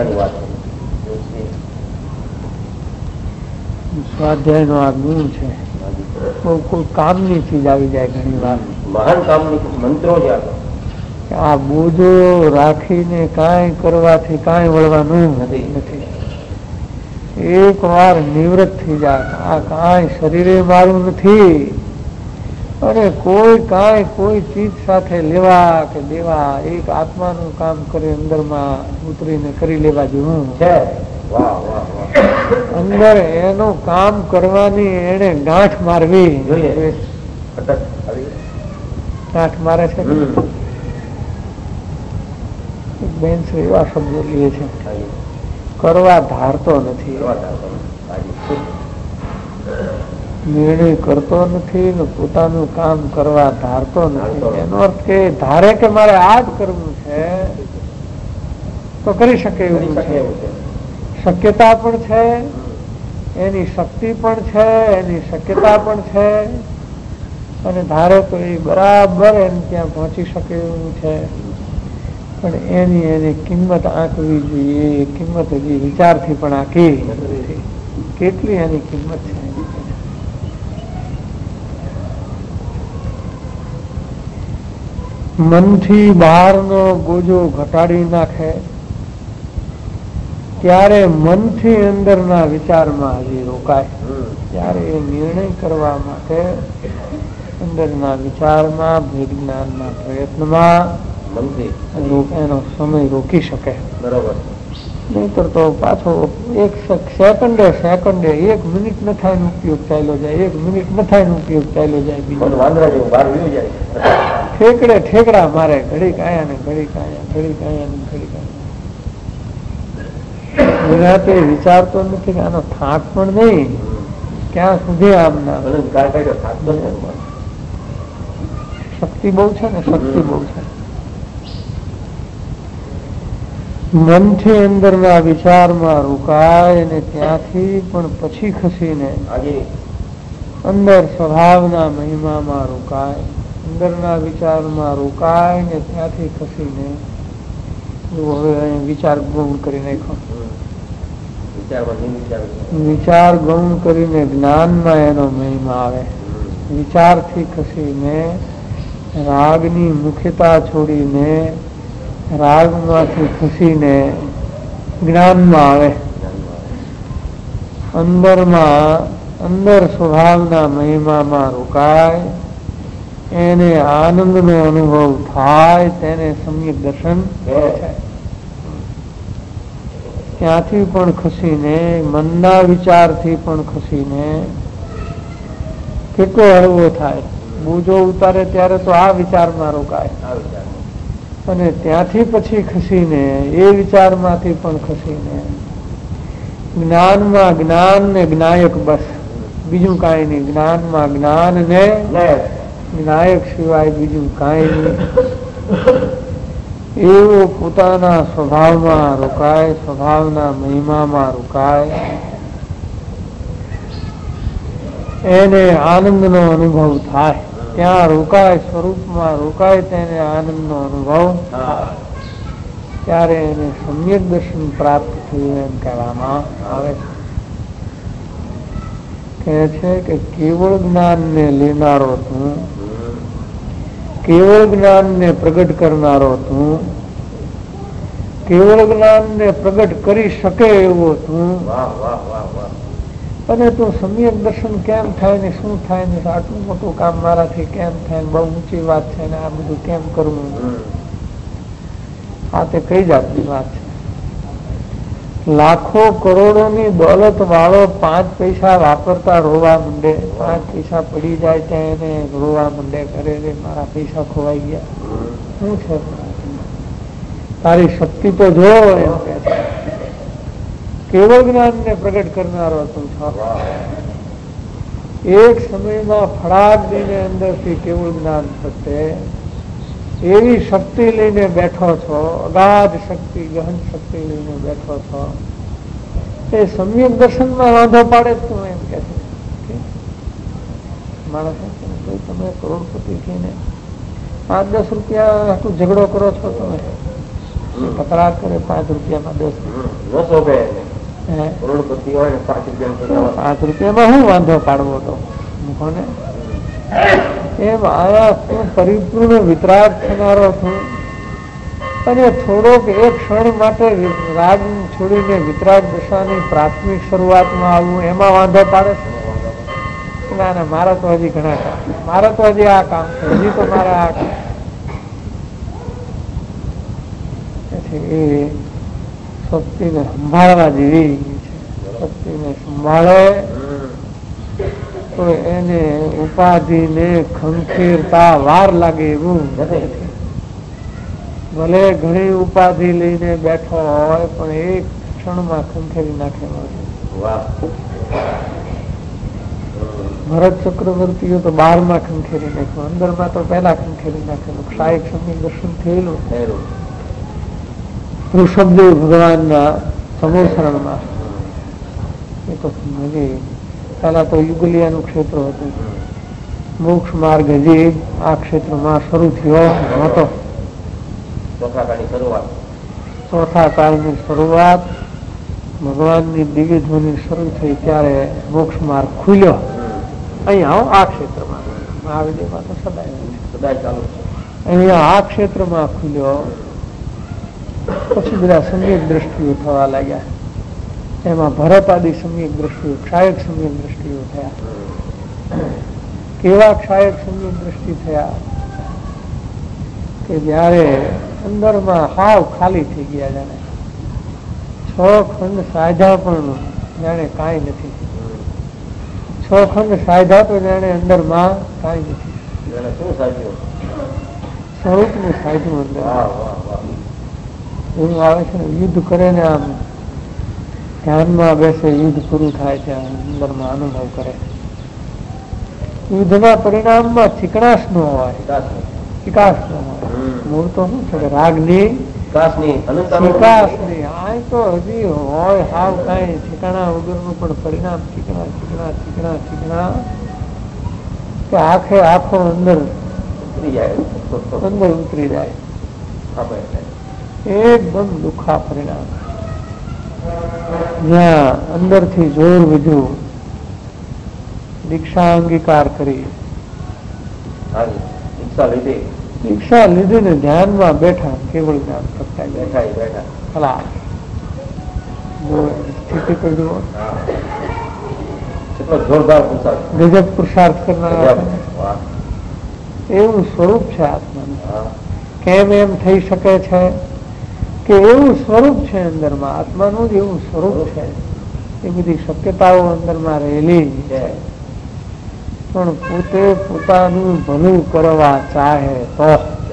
સ્વાધ્યાય નો આ ગુણ છે. કોઈ કામની ચીજ આવી જાય ઘણી વાર. મહાન કામની મંત્રો જ આ બોજો રાખીને કાંઈ કરવાથી કાંઈ વળવાનું નથી. એક વાર નિવૃત્ત થઈ જાય. આ કાંઈ શરીરે મારું નથી અને કોઈ કાંઈ કોઈ ચીજ સાથે લેવા કે દેવા. એક આત્માનું કામ કરે, અંદરમાં ઉતરીને કરી લેવા જેવું છે. અંદર એનું કામ કરવાની એને ગાંઠ મારવી જોઈએ. ગાંઠ મારે છે. બેન એવા શબ્દો લે છે, કરવા ધારતો નથી, નિર્ણય કરતો નથી ને પોતાનું કામ કરવા ધારતો નથી. એનો અર્થ કે ધારે કે મારે આ જ કરવું છે તો કરી શકે એવું છે. શક્યતા પણ છે, એની શક્તિ પણ છે, એની શક્યતા પણ છે અને ધારે તો એ બરાબર એને ત્યાં પહોંચી શકે એવું છે. પણ એની એની કિંમત આંકવી જોઈએ. એ કિંમત હજી વિચારથી પણ આંકી નથી. કેટલી એની કિંમત છે. મનથી બહારનો બોજો ઘટાડી નાખે ત્યારે મનથી અંદરના વિચારમાં હજી રોકાય, ત્યારે એ નિર્ણય કરવા માટે અંદરના વિચારમાં વિજ્ઞાનના પ્રયત્નમાં એનો સમય રોકી શકે. બરોબર. નહીતર તો પાછો એક સેકન્ડે સેકન્ડે એક મિનિટ ન થાય નો ઉપયોગ ચાલ્યો જાય, એક મિનિટ ન થાય નો ઉપયોગ ચાલ્યો જાય, બીજો ઠેકડે ઠેકડા મારે, ઘડી કાયા ને ઘડી કાયા, ઘડી કાયા ને ઘડી કાયા. નિરાતે વિચારતો નથી કે આનો થાક પણ નહીં, ક્યાં સુધી આમ ના. શક્તિ બહુ છે ને, શક્તિ બહુ છે. મનથી અંદરના વિચારમાં રોકાય અને ત્યાંથી પણ પછી ખસીને અંદર સ્વભાવના મહિમામાં રોકાય, અંદરના વિચારમાં રોકાય ને ત્યાંથી ખસીને હવે વિચાર ગૌણ કરી નાખો. વિચાર ગૌણ કરીને જ્ઞાનમાં એનો મહિમા આવે. વિચારથી ખસીને રાગની મુખ્યતા છોડીને રાગમાંથી ખસીને જ્ઞાનમાં આવે. અંદરમાં અંદર સ્વભાવના મહિમામાં રોકાય, એને આનંદનો અનુભવ થાય, તેને સમ્યક દર્શન કહે છે. ત્યાંથી પણ ખસીને મનના વિચારથી પણ ખસીને કેટલો હળવો થાય. બોજો ઉતારે ત્યારે તો આ વિચારમાં રોકાય અને ત્યાંથી પછી ખસીને એ વિચારમાંથી પણ ખસીને જ્ઞાનમાં જ્ઞાન ને જ્ઞાયક, બસ બીજું કાંઈ નહીં. જ્ઞાનમાં જ્ઞાન ને જ્ઞાયક સિવાય બીજું કાંઈ નહીં. એવો પોતાના સ્વભાવમાં રોકાય, સ્વભાવના મહિમામાં રોકાય, એને આનંદનો અનુભવ થાય. ત્યાં રોકાય, સ્વરૂપમાં રોકાય, તેને આનંદનો અનુભવ ત્યારે એને સમ્યક દર્શન પ્રાપ્ત થયું એમ કહેવામાં આવે છે. કહે છે કે કેવળ જ્ઞાનને લેનારો તું, કેવળ જ્ઞાનને પ્રગટ કરનારો તું, કેવળ જ્ઞાનને પ્રગટ કરી શકે એવો તું, અને તું સમ્યક દર્શન કેમ થાય ને શું થાય ને આટલું મોટું કામ મારાથી કેમ થાય, બહુ ઊંચી વાત છે ને આ બધું કેમ કરવું, આ તે કઈ જાતની વાત છે? લાખો કરોડોની દોલત વાળો પાંચ પૈસા વાપરતા રોવા માંડે, પાંચ પૈસા પડી જાય ત્યાં એને રોવા માંડે, કરે રે મારા પૈસા ખોવાઈ ગયા. શું છે? તારી શક્તિ તો જો એમ કે છે. કેવળ જ્ઞાન ને પ્રગટ કરનારો તું છો. એક સમયમાં ફળાદ દઈને અંદરથી કેવળ જ્ઞાન થશે એવી શક્તિ લઈને બેઠો છો, અગાધ શક્તિ, ગહન શક્તિ લઈને બેઠો છો. એ સમ્યક દર્શનમાં વાંધો પાડે તું એમ કે છે. માણસ તમે કરોડપતિ થઈને પાંચ દસ રૂપિયા ઝઘડો કરો છો, તમે તકરાર કરે પાંચ રૂપિયામાં દસ પાંચ રૂપિયામાં શું વાંધો પાડવો તો મૂકોને. એમ આયા તું પરિપૂર્ણ વિતરાગ થનારો છું અને થોડોક એક ક્ષણ માટે રાગ છોડીને વિતરાગ દશાની પ્રાથમિક શરૂઆતમાં આવવું એમાં વાંધો પાડે છે. ના ના, મારા તો હજી ઘણા કામ, મારા તો હજી આ કામ છે, હજી તો મારા આ કામ એ શક્તિને સંભાળવા જેવી છે. શક્તિને સંભાળે તો એને ઉપાધિને ખંખેરતા વાર લાગે એવું નથી. ભલે ઘણી ઉપાધિ લઈને બેઠો હોય પણ એક ક્ષણમાં ખંખેરી નાખેલો છે. ભરત ચક્રવર્તીઓ તો બાર માં ખંખેરી નાખ્યો, અંદર માં તો પહેલા ખંખેરી નાખેલું. ક્ષાયક સમય દર્શન થયેલું ઋષભદેવ ભગવાનના સમોસરણમાં. એ તો પહેલા તો યુગલિયાનું ક્ષેત્ર હતું. મોક્ષ માર્ગ હજી આ ક્ષેત્રમાં શરૂ થયો નહોતો. ચોથા કાળની શરૂઆત ભગવાનની દિવ્ય ધ્વનિ શરૂ થઈ ત્યારે મોક્ષ માર્ગ ખુલ્યો. અહીંયા આ ક્ષેત્રમાં મહાવિદ્યમાં તો સદાય સદાય ચાલુ છે. અહીંયા આ ક્ષેત્રમાં ખુલ્યો, પછી બધા સમ્યક દ્રષ્ટિઓ થવા લાગ્યા. એમાં ભરત આદિ સમ્યક દ્રષ્ટિઓ, ક્ષાયક સમ્યક દ્રષ્ટિઓ થયા. કેવા ક્ષાયક સમ્યક દ્રષ્ટિ થયા કે જયારે અંદરમાં હાવ ખાલી થઈ ગયા, જાણે છ ખંડ સાધા પણ જાણે કાંઈ નથી. છ ખંડ સાધા તો જાણે અંદરમાં કાંઈ નથી. સ્વરૂપનું સાધું અંદર એવું આવે છે ને, યુદ્ધ કરે ને આમ ધ્યાનમાં બેસે, યુદ્ધ પૂરું થાય ત્યાં અંદરમાં અનુભવ કરે. યુદ્ધના પરિણામમાં ચીકણાશ ન હોય, વિકાસ ન હોય. મૂળ તો શું છે કે રાગની વિકાસ નહીં. આ તો હજી હોય હાવ કાંઈ ઠેકાણા વગરનું, પણ પરિણામ ચીકણા ચીકણા ચીકણા ચીકણા કે આખે આખો અંદર અંદર ઉતરી જાય. એકદમ દુઃખા પરિણામ. જ્યાં અંદરથી જોર વધ્યું, દીક્ષા અંગીકાર કરી, દીક્ષા લીધી ને ધ્યાનમાં બેઠા, કેવળ જ્ઞાન પ્રગટાઈ બેઠા બેઠા ખલાસ. સ્થિતિ પર જુઓ, ગજબ પુરુષાર્થ કરનાર એવું સ્વરૂપ છે આત્માનું. કેમ એમ થઈ શકે છે કે એવું સ્વરૂપ છે અંદરમાં, આત્માનું જ એવું સ્વરૂપ છે. એ બધી શક્યતાઓ અંદરમાં રહેલી છે, પણ પોતે પોતાનું ભલું કરવા ચાહે તો,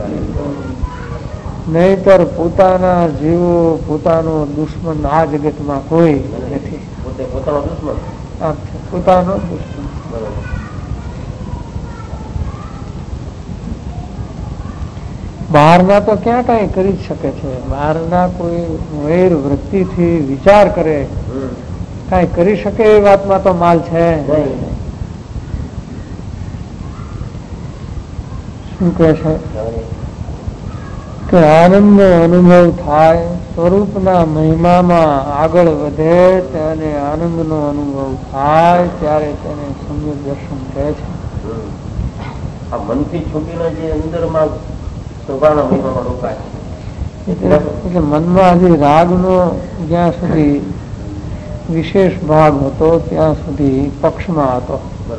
નહીતર પોતાના જીવો પોતાનો દુશ્મન આ જગતમાં કોઈ નથી. પોતાનો દુશ્મન પોતાનો દુશ્મન. બહારના તો ક્યાં કઈ કરી શકે છે. બહારના કોઈ વૈર વૃત્તિથી વિચાર કરે કઈ કરી શકે એ વાતમાં તો માલ છે. શું કહે છે કે આનંદનો અનુભવ થાય, સ્વરૂપના મહિમામાં આગળ વધે અને આનંદનો અનુભવ થાય ત્યારે તેને સમ્યક દર્શન કહે છે. આ મનથી છૂટીને જે અંદરમાં એટલે મનમાં હજી રાગનો જ્યાં સુધી વિશેષ ભાગ હતો ત્યાં સુધી પક્ષમાં હતો.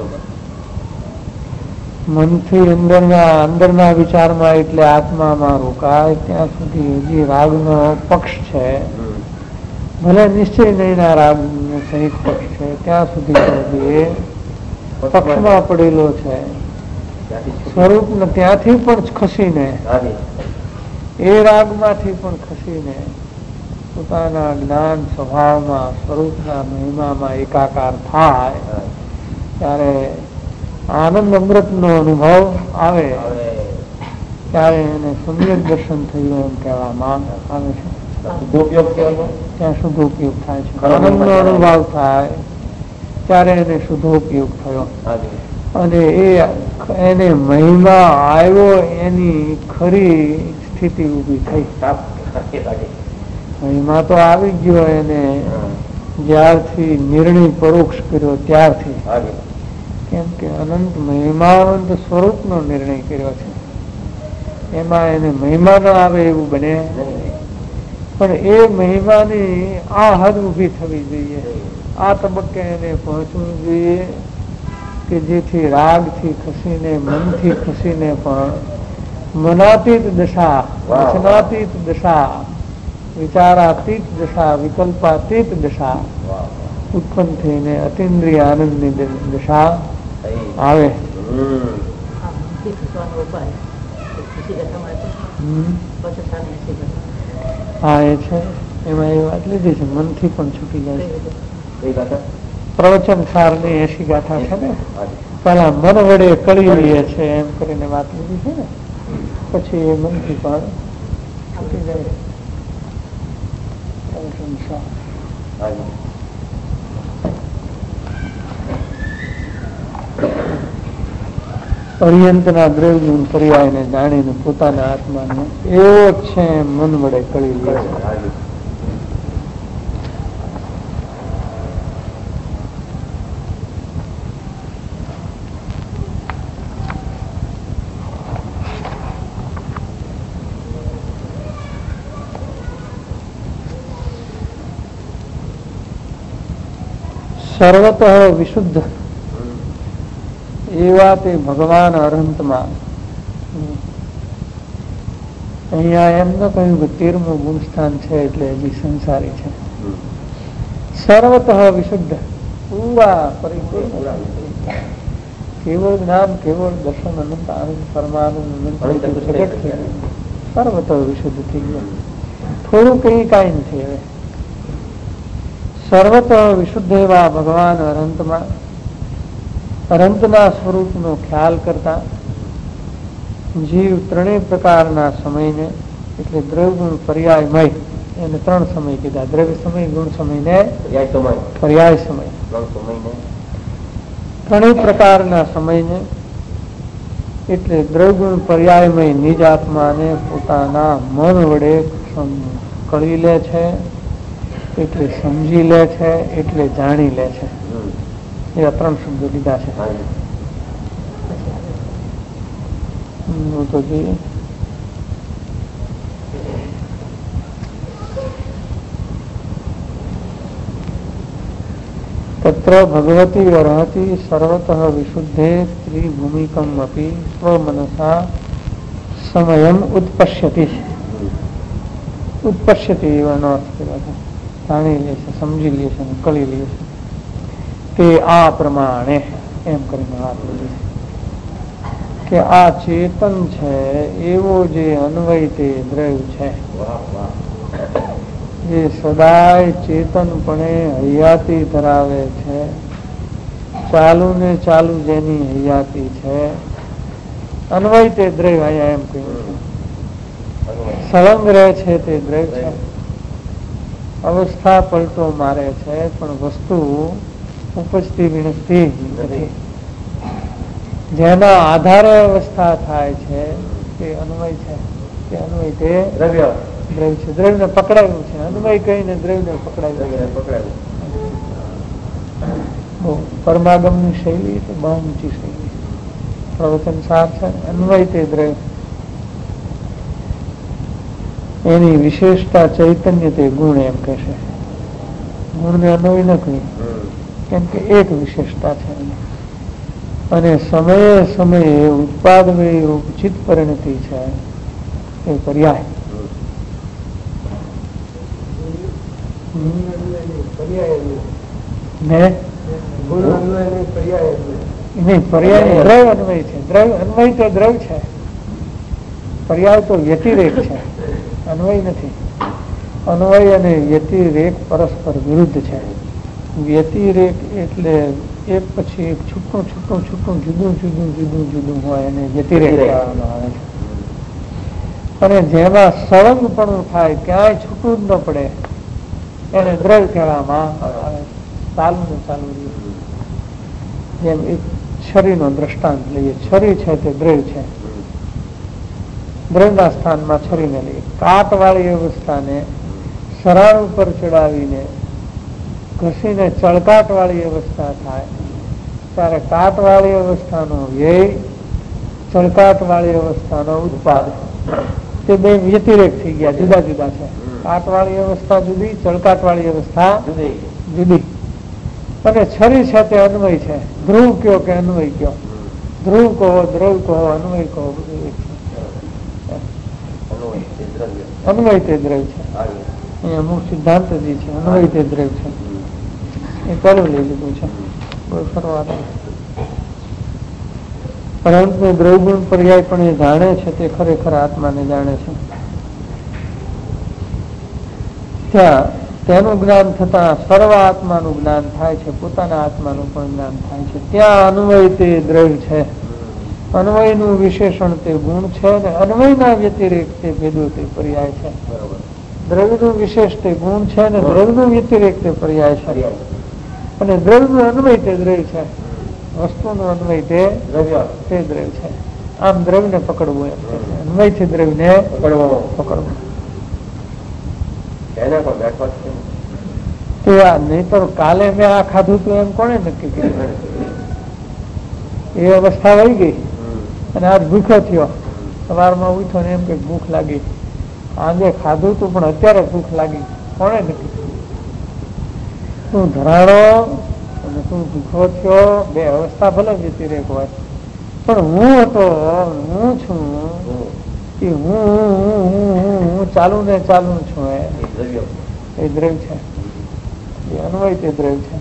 મનથી અંદરના અંદરના વિચારમાં એટલે આત્મામાં રોકાય ત્યાં સુધી હજી રાગનો પક્ષ છે. ભલે નિશ્ચય નહીંના રાગ સહિત પક્ષ છે ત્યાં સુધી હજી પક્ષમાં પડેલો છે. સ્વરૂપ ત્યાંથી પણ ખસીને, એ રાગમાંથી પણ ખસીને પોતાના જ્ઞાન સ્વભાવમાં સ્વરૂપના મહિમામાં એકાકાર થાય ત્યારે આનંદ અમૃતનો અનુભવ આવે ત્યારે એને સમ્યક દર્શન થયું એમ કહેવામાં આવે છે. ત્યાં શુદ્ધોપયોગ થાય છે. આનંદનો અનુભવ થાય ત્યારે એને શુદ્ધોપયોગ થયો અને એ એને મહિમા આવ્યો, એની ખરી સ્થિતિ ઉભી થઈ. મહિમા તો આવી ગયો એને જ્યારથી નિર્ણય પરોક્ષ કર્યો ત્યારથી. કેમ કે અનંત મહિમાનંદ સ્વરૂપનો નિર્ણય કર્યો છે. એમાં એને મહિમા ન આવે એવું બને, પણ એ મહિમાની આ હદ ઉભી થવી જોઈએ, આ તબક્કે એને પહોંચવું જોઈએ કે જેથી રાગથી ખસીને, મનથી ખસીને પણ મનાતીત દશા, વચનાતીત દશા, વિચારાતીત દશા, વિકલ્પાતીત દશા ઉત્પન્ન થઈને અતિન્દ્રિય આનંદની દશા આવે. હા એ છે, એમાં એ વાત લીધી છે, મનથી પણ છૂટી જાય છે. પ્રવચન સાર ની એસી ગાથા છે ને, પેલા મન વડે કળી લઈએ છે એમ કરીને વાત લીધી છે ને, પછી એ મનથી પણ છૂટી જાય. પ્રવચન સાર પર્યંતના દ્રવ્યનું પર્યાયને જાણીને પોતાના આત્માને એવો જ છે મન વડે કળી લે છે. સર્વતઃ વિશુદ્ધ એવા તે ભગવાન અનંતમાં. અહીંયા એમ ન કહ્યું કે તેરમું ગુણસ્થાન છે એટલે હજી સંસારી છે. સર્વતઃ વિશુદ્ધ પૂરા પરિપૂર્ણ કેવળ જ્ઞાન કેવળ દર્શન અનંત આનંદ પરમાનંદ પ્રગટ થઈ ગયું. સર્વતઃ વિશુદ્ધ થઈ ગયું. થોડું કઈ કાંઈ નથી. હવે સર્વતઃ વિશુદ્ધ એવા ભગવાન અનંતમાં અનંતના સ્વરૂપનો ખ્યાલ કરતા જીવ ત્રણેય પ્રકારના સમયને એટલે દ્રવ્ય ગુણ પર્યાયમય એને ત્રણ સમય કીધા. દ્રવ્ય સમય, ગુણ સમય ને પર્યાય સમય. ત્રણેય પ્રકારના સમયને એટલે દ્રવ્ય ગુણ પર્યાયમય નિજ આત્માને પોતાના મન વડે કળી લે છે, એટલે સમજી લે છે, એટલે જાણી લે છે. એવા ત્રણ શબ્દો લીધા છે. તો જોઈએ તત્ર ભગવતી અર્હતિ સર્વતઃ વિશુદ્ધે ત્રિભૂમિકમ અપી સ્વમનસા સમયમ ઉત્પશ્યતિ. ઉત્પશ્યતિ એવાનો અર્થ કર્યો છે. જાણી લે છે, સમજી લે છે, કળી લે છે. તે આ પ્રમાણે એમ કરીને વાત લીધી કે આ ચેતન છે એવો જે અન્વય તે દ્રવ્ય છે, જે સદાય ચેતનપણે હયાતી ધરાવે છે, ચાલુ ને ચાલુ જેની હયાતી છે, અન્વય તે દ્રવ્ય. અહીંયા એમ કહ્યું છે સળંગ રહે છે તે દ્રવ્ય છે. અવસ્થા પલટો મારે છે પણ વસ્તુ ઉપજતી વિણસતી નથી. જેના આધારે અવસ્થા થાય છે તે અન્વય છે. તે અન્વય તે દ્રવ્ય દ્રવ્ય છે. દ્રવ્યને પકડાયું છે. અન્વય કહીને દ્રવ્યને પકડાયું પકડાયું. પરમાગમની શૈલી તો બહુ ઊંચી શૈલી પ્રવચન સાર છે. અન્વય તે દ્રવ્ય. એની વિશેષતા ચૈતન્ય તે ગુણ એમ કહેશે. ગુણને અન્વય ન કહી, કેમ કે એક વિશેષતા છે. અને સમયે સમયે ઉત્પાદમય રૂપ ચિત્ત પરિણતિ છે એ પર્યાય. પર્યાય દ્રવ્ય અન્વય છે. દ્રવ્ય અન્વય તો દ્રવ્ય છે. પર્યાય તો વ્યતિરેક છે, અન્વય નથી. અન્વય અને વ્યતિરેક પરસ્પર વિરુદ્ધ છે. વ્યતિરેક એટલે એક પછી એક છૂટું છૂટું છૂટું જુદું જુદું જુદું જુદું હોય અને વ્યતિરેક કહેવામાં આવે છે. અને જેમાં સળંગપણું થાય, ક્યાંય છૂટું જ ન પડે, એને દ્રવ્ય કહેવામાં આવે છે. ચાલુ ને ચાલુ રહ્યું. જેમ એક છરીનો દ્રષ્ટાંત લઈએ. છરી છે તે દ્રવ્ય છે. દ્રવ્યના સ્થાનમાં છરીને લઈએ. કાટવાળી અવસ્થાને સરાળ ઉપર ચડાવીને ઘસીને ચળકાટ વાળી અવસ્થા થાય ત્યારે કાટવાળી અવસ્થાનો વ્યય, ચળકાટ વાળી અવસ્થાનો ઉત્પાદ, તે બે વ્યતિરેક થઈ ગયા, જુદા જુદા છે. કાટવાળી અવસ્થા જુદી, ચળકાટ વાળી અવસ્થા જુદી. અને છરી છે તે અન્વય છે. ધ્રુવ કયો કે અન્વય કયો, ધ્રુવ કહો, દ્રવ કહો, અન્વય કહો, બધું એક છે. અન્વય તે દ્રવ્ય છે. અહીંયા અમુક સિદ્ધાંતજી છે, અન્વય તે દ્રવ્ય છે. એ પહેલું લઈ લીધું છે. પરંતુ દ્રવગુણ પર્યાય પણ એ જાણે છે, તે ખરેખર આત્માને જાણે છે. ત્યાં તેનું જ્ઞાન થતા સર્વ આત્માનું જ્ઞાન થાય છે, પોતાના આત્માનું પણ જ્ઞાન થાય છે. ત્યાં અન્વય તે દ્રવ્ય છે. અન્વયનું વિશેષણ તે ગુણ છે અને અન્વયના વ્યતિરેક તે ભેદો તે પર્યાય છે. દ્રવ્યનું વિશેષ તે ગુણ છે અને દ્રવ્યનું વ્યતિરેક તે પર્યાય છે. અને દ્રવ્યનું અન્વય તે દ્રવ્ય છે, વસ્તુનું અન્વય તે દ્રવ્ય તે દ્રવ્ય છે. આમ દ્રવ્યને પકડવું એમ છે, અન્વયથી દ્રવ્યને પકડવો પકડવું. નહીં તો કાલે મેં આ ખાધું હતું એમ કોને નક્કી કર્યું? એ અવસ્થા વહી ગઈ અને આજ ભૂખ્યો થયો. સવારમાં ઉઠ્યો ને એમ કે ભૂખ લાગી. આજે ખાધું હતું પણ અત્યારે ભૂખ લાગી, કોને નક્કી? તું ધરાણો અને તું ભીખો થયો, બે અવસ્થા ભલે વ્યતિરેક હોય, પણ હું હતો, હું છું એ હું હું ચાલુ ને ચાલુ છું. એ દ્રવ્ય છે, એ અન્વય તે દ્રવ્ય છે.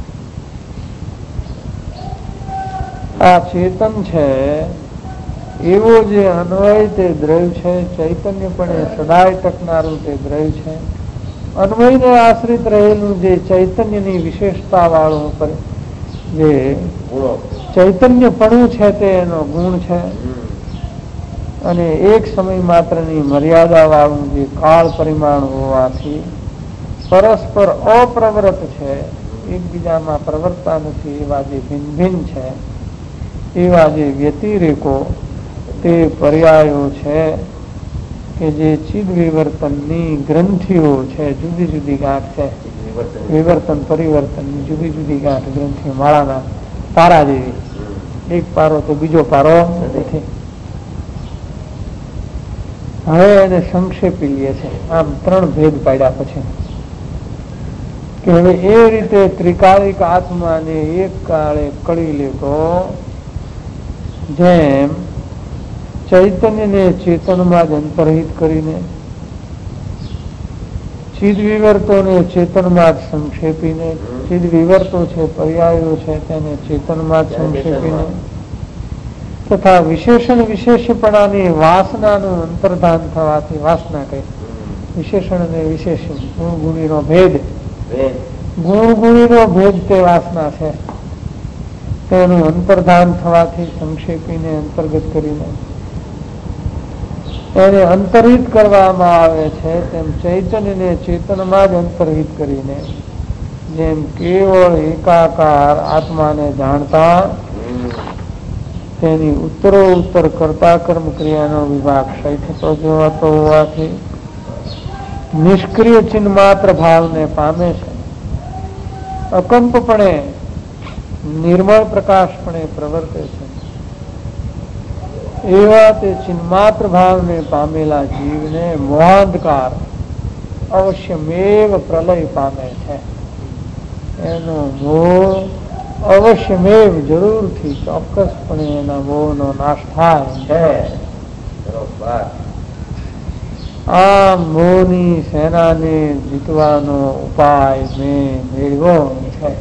આ ચેતન છે એવો જે અન્વય તે દ્રવ્ય છે, ચૈતન્ય પણ એ સદાય ટકનારું તે દ્રવ્ય છે. અન્વયને આશ્રિત રહેલું જે ચૈતન્યની વિશેષતા વાળું જે ચૈતન્યપણું છે તે એનો ગુણ છે. અને એક સમય માત્રની મર્યાદા વાળું જે કાળ પરિમાણ હોવાથી પરસ્પર અપ્રવૃત્ત છે, એકબીજામાં પ્રવર્તતા નથી એવા જે ભિન્ન ભિન્ન છે, એવા જે વ્યતિરેકો તે પર્યાયો છે કે જે ચિદ વિવર્તનની ગ્રંથિઓ છે, જુદી જુદી ગાંઠ છે. વિવર્તન પરિવર્તનની જુદી જુદી ગાંઠ ગ્રંથિઓ માળાના પારા જેવી. એક પારો તો બીજો પારો નથી. હવે એને સંક્ષેપી લે છે. આમ ત્રણ ભેદ પાડ્યા પછી કે હવે એ રીતે ત્રિકાલિક આત્માને એક કાળે કળી લેતો જેમ ચૈતન્યને ચેતનમાં જ અંતર્હિત કરીને, ચિદ વિવર્તોને ચેતનમાં જ સંક્ષેપીને, ચિદ વિવર્તો છે પર્યાયો છે તેને ચેતનમાં જ સંક્ષેપીને, તથા વિશેષણ વિશેષપણાની વાસનાનું અંતર્ધાન થવાથી, વાસના કઈ વિશેષણ અને વિશેષણ ગુણ ગુણીનો ભેદ, ગુણ ગુણીનો ભેદ તે વાસના છે, તેનું અંતર્ધાન થવાથી સંક્ષેપીને અંતર્ગત કરીને એને અંતર્હિત કરવામાં આવે છે. તેમ ચૈતન્યને ચેતનમાં જ અંતર્હિત કરીને જેમ કેવળ એકાકાર આત્માને જાણતા તેની ઉત્તરો ઉત્તર કરતા કર્મ ક્રિયાનો વિભાગ ક્ષય થતો જોવાતો હોવાથી નિષ્ક્રિય ચિહ્ન માત્ર ભાવને પામે છે. અકંપપણે નિર્મળ પ્રકાશપણે પ્રવર્તે છે. એવા તે ચિન્માત્ર ભાવને પામેલા જીવને મોહાંધકાર અવશ્યમેવ પ્રલય પામે છે. એનો મોહ અવશ્યમેવ જરૂરથી ચોક્કસપણે એના મોહનો નાશ થાય છે. આ મોહની સેનાને જીતવાનો ઉપાય મેં મેળવ્યો છે.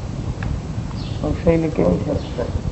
શૈલી કેવી છે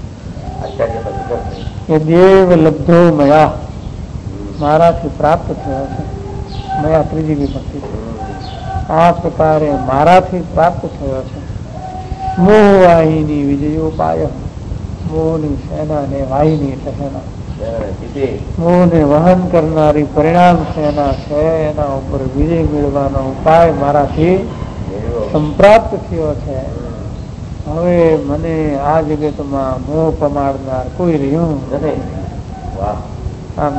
કે દેવ લબ્ધો મયા, મારાથી પ્રાપ્ત થયો છે. મયા ત્રીજી વિભક્તિ છે. આ પ્રકારે મારાથી પ્રાપ્ત થયો છે. મોહ વાહિની વિજયોપાય, મોહની સેના ને વાહિની એટલે સેના, મોહને વહન કરનારી પરિણામ સેના છે. એના ઉપર વિજય મેળવવાનો ઉપાય મારાથી સંપ્રાપ્ત થયો છે. હવે મને આ જગતમાં મોહ પમાડનાર કોઈ રહ્યું નથી. આમ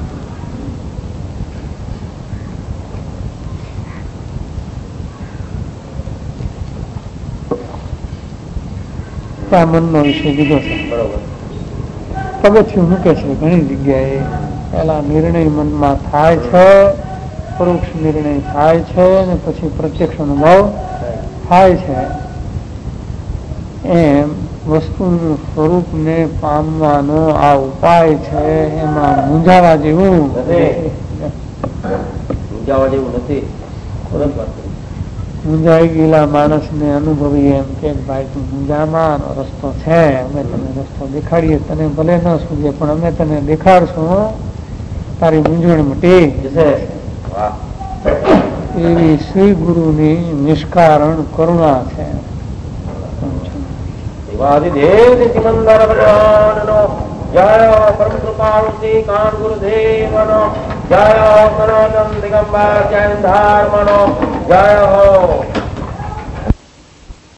ત્યાં મનનો વિષય લીધો છે. પગથિયું મૂકે છે ઘણી જગ્યાએ. પેલા નિર્ણય મનમાં થાય છે, પરોક્ષ નિર્ણય થાય છે અને પછી પ્રત્યક્ષ અનુભવ થાય છે. એમ વસ્તુનું સ્વરૂપને પામવાનો આ ઉપાય છે. એમાં મૂંઝાવા જેવું મૂંઝાવા જેવું નથી. મૂંઝાઈ ગયેલા માણસને અનુભવી એમ કે ભાઈ તું મૂંઝામાં રસ્તો છે, અમે તને રસ્તો દેખાડીએ, તને ભલે ન સૂજે પણ અમે તને દેખાડશું, તારી મૂંઝવણ મટી જશે. એવી શ્રી ગુરુની નિષ્કારણ કરુણા છે. દેવ સિમંદર ભગવાનનો જય, પરમ કૃપાળુ શ્રી કાન ગુરુદેવનો જય, સનાતન દિગંબર જૈન ધર્મનો જય હો.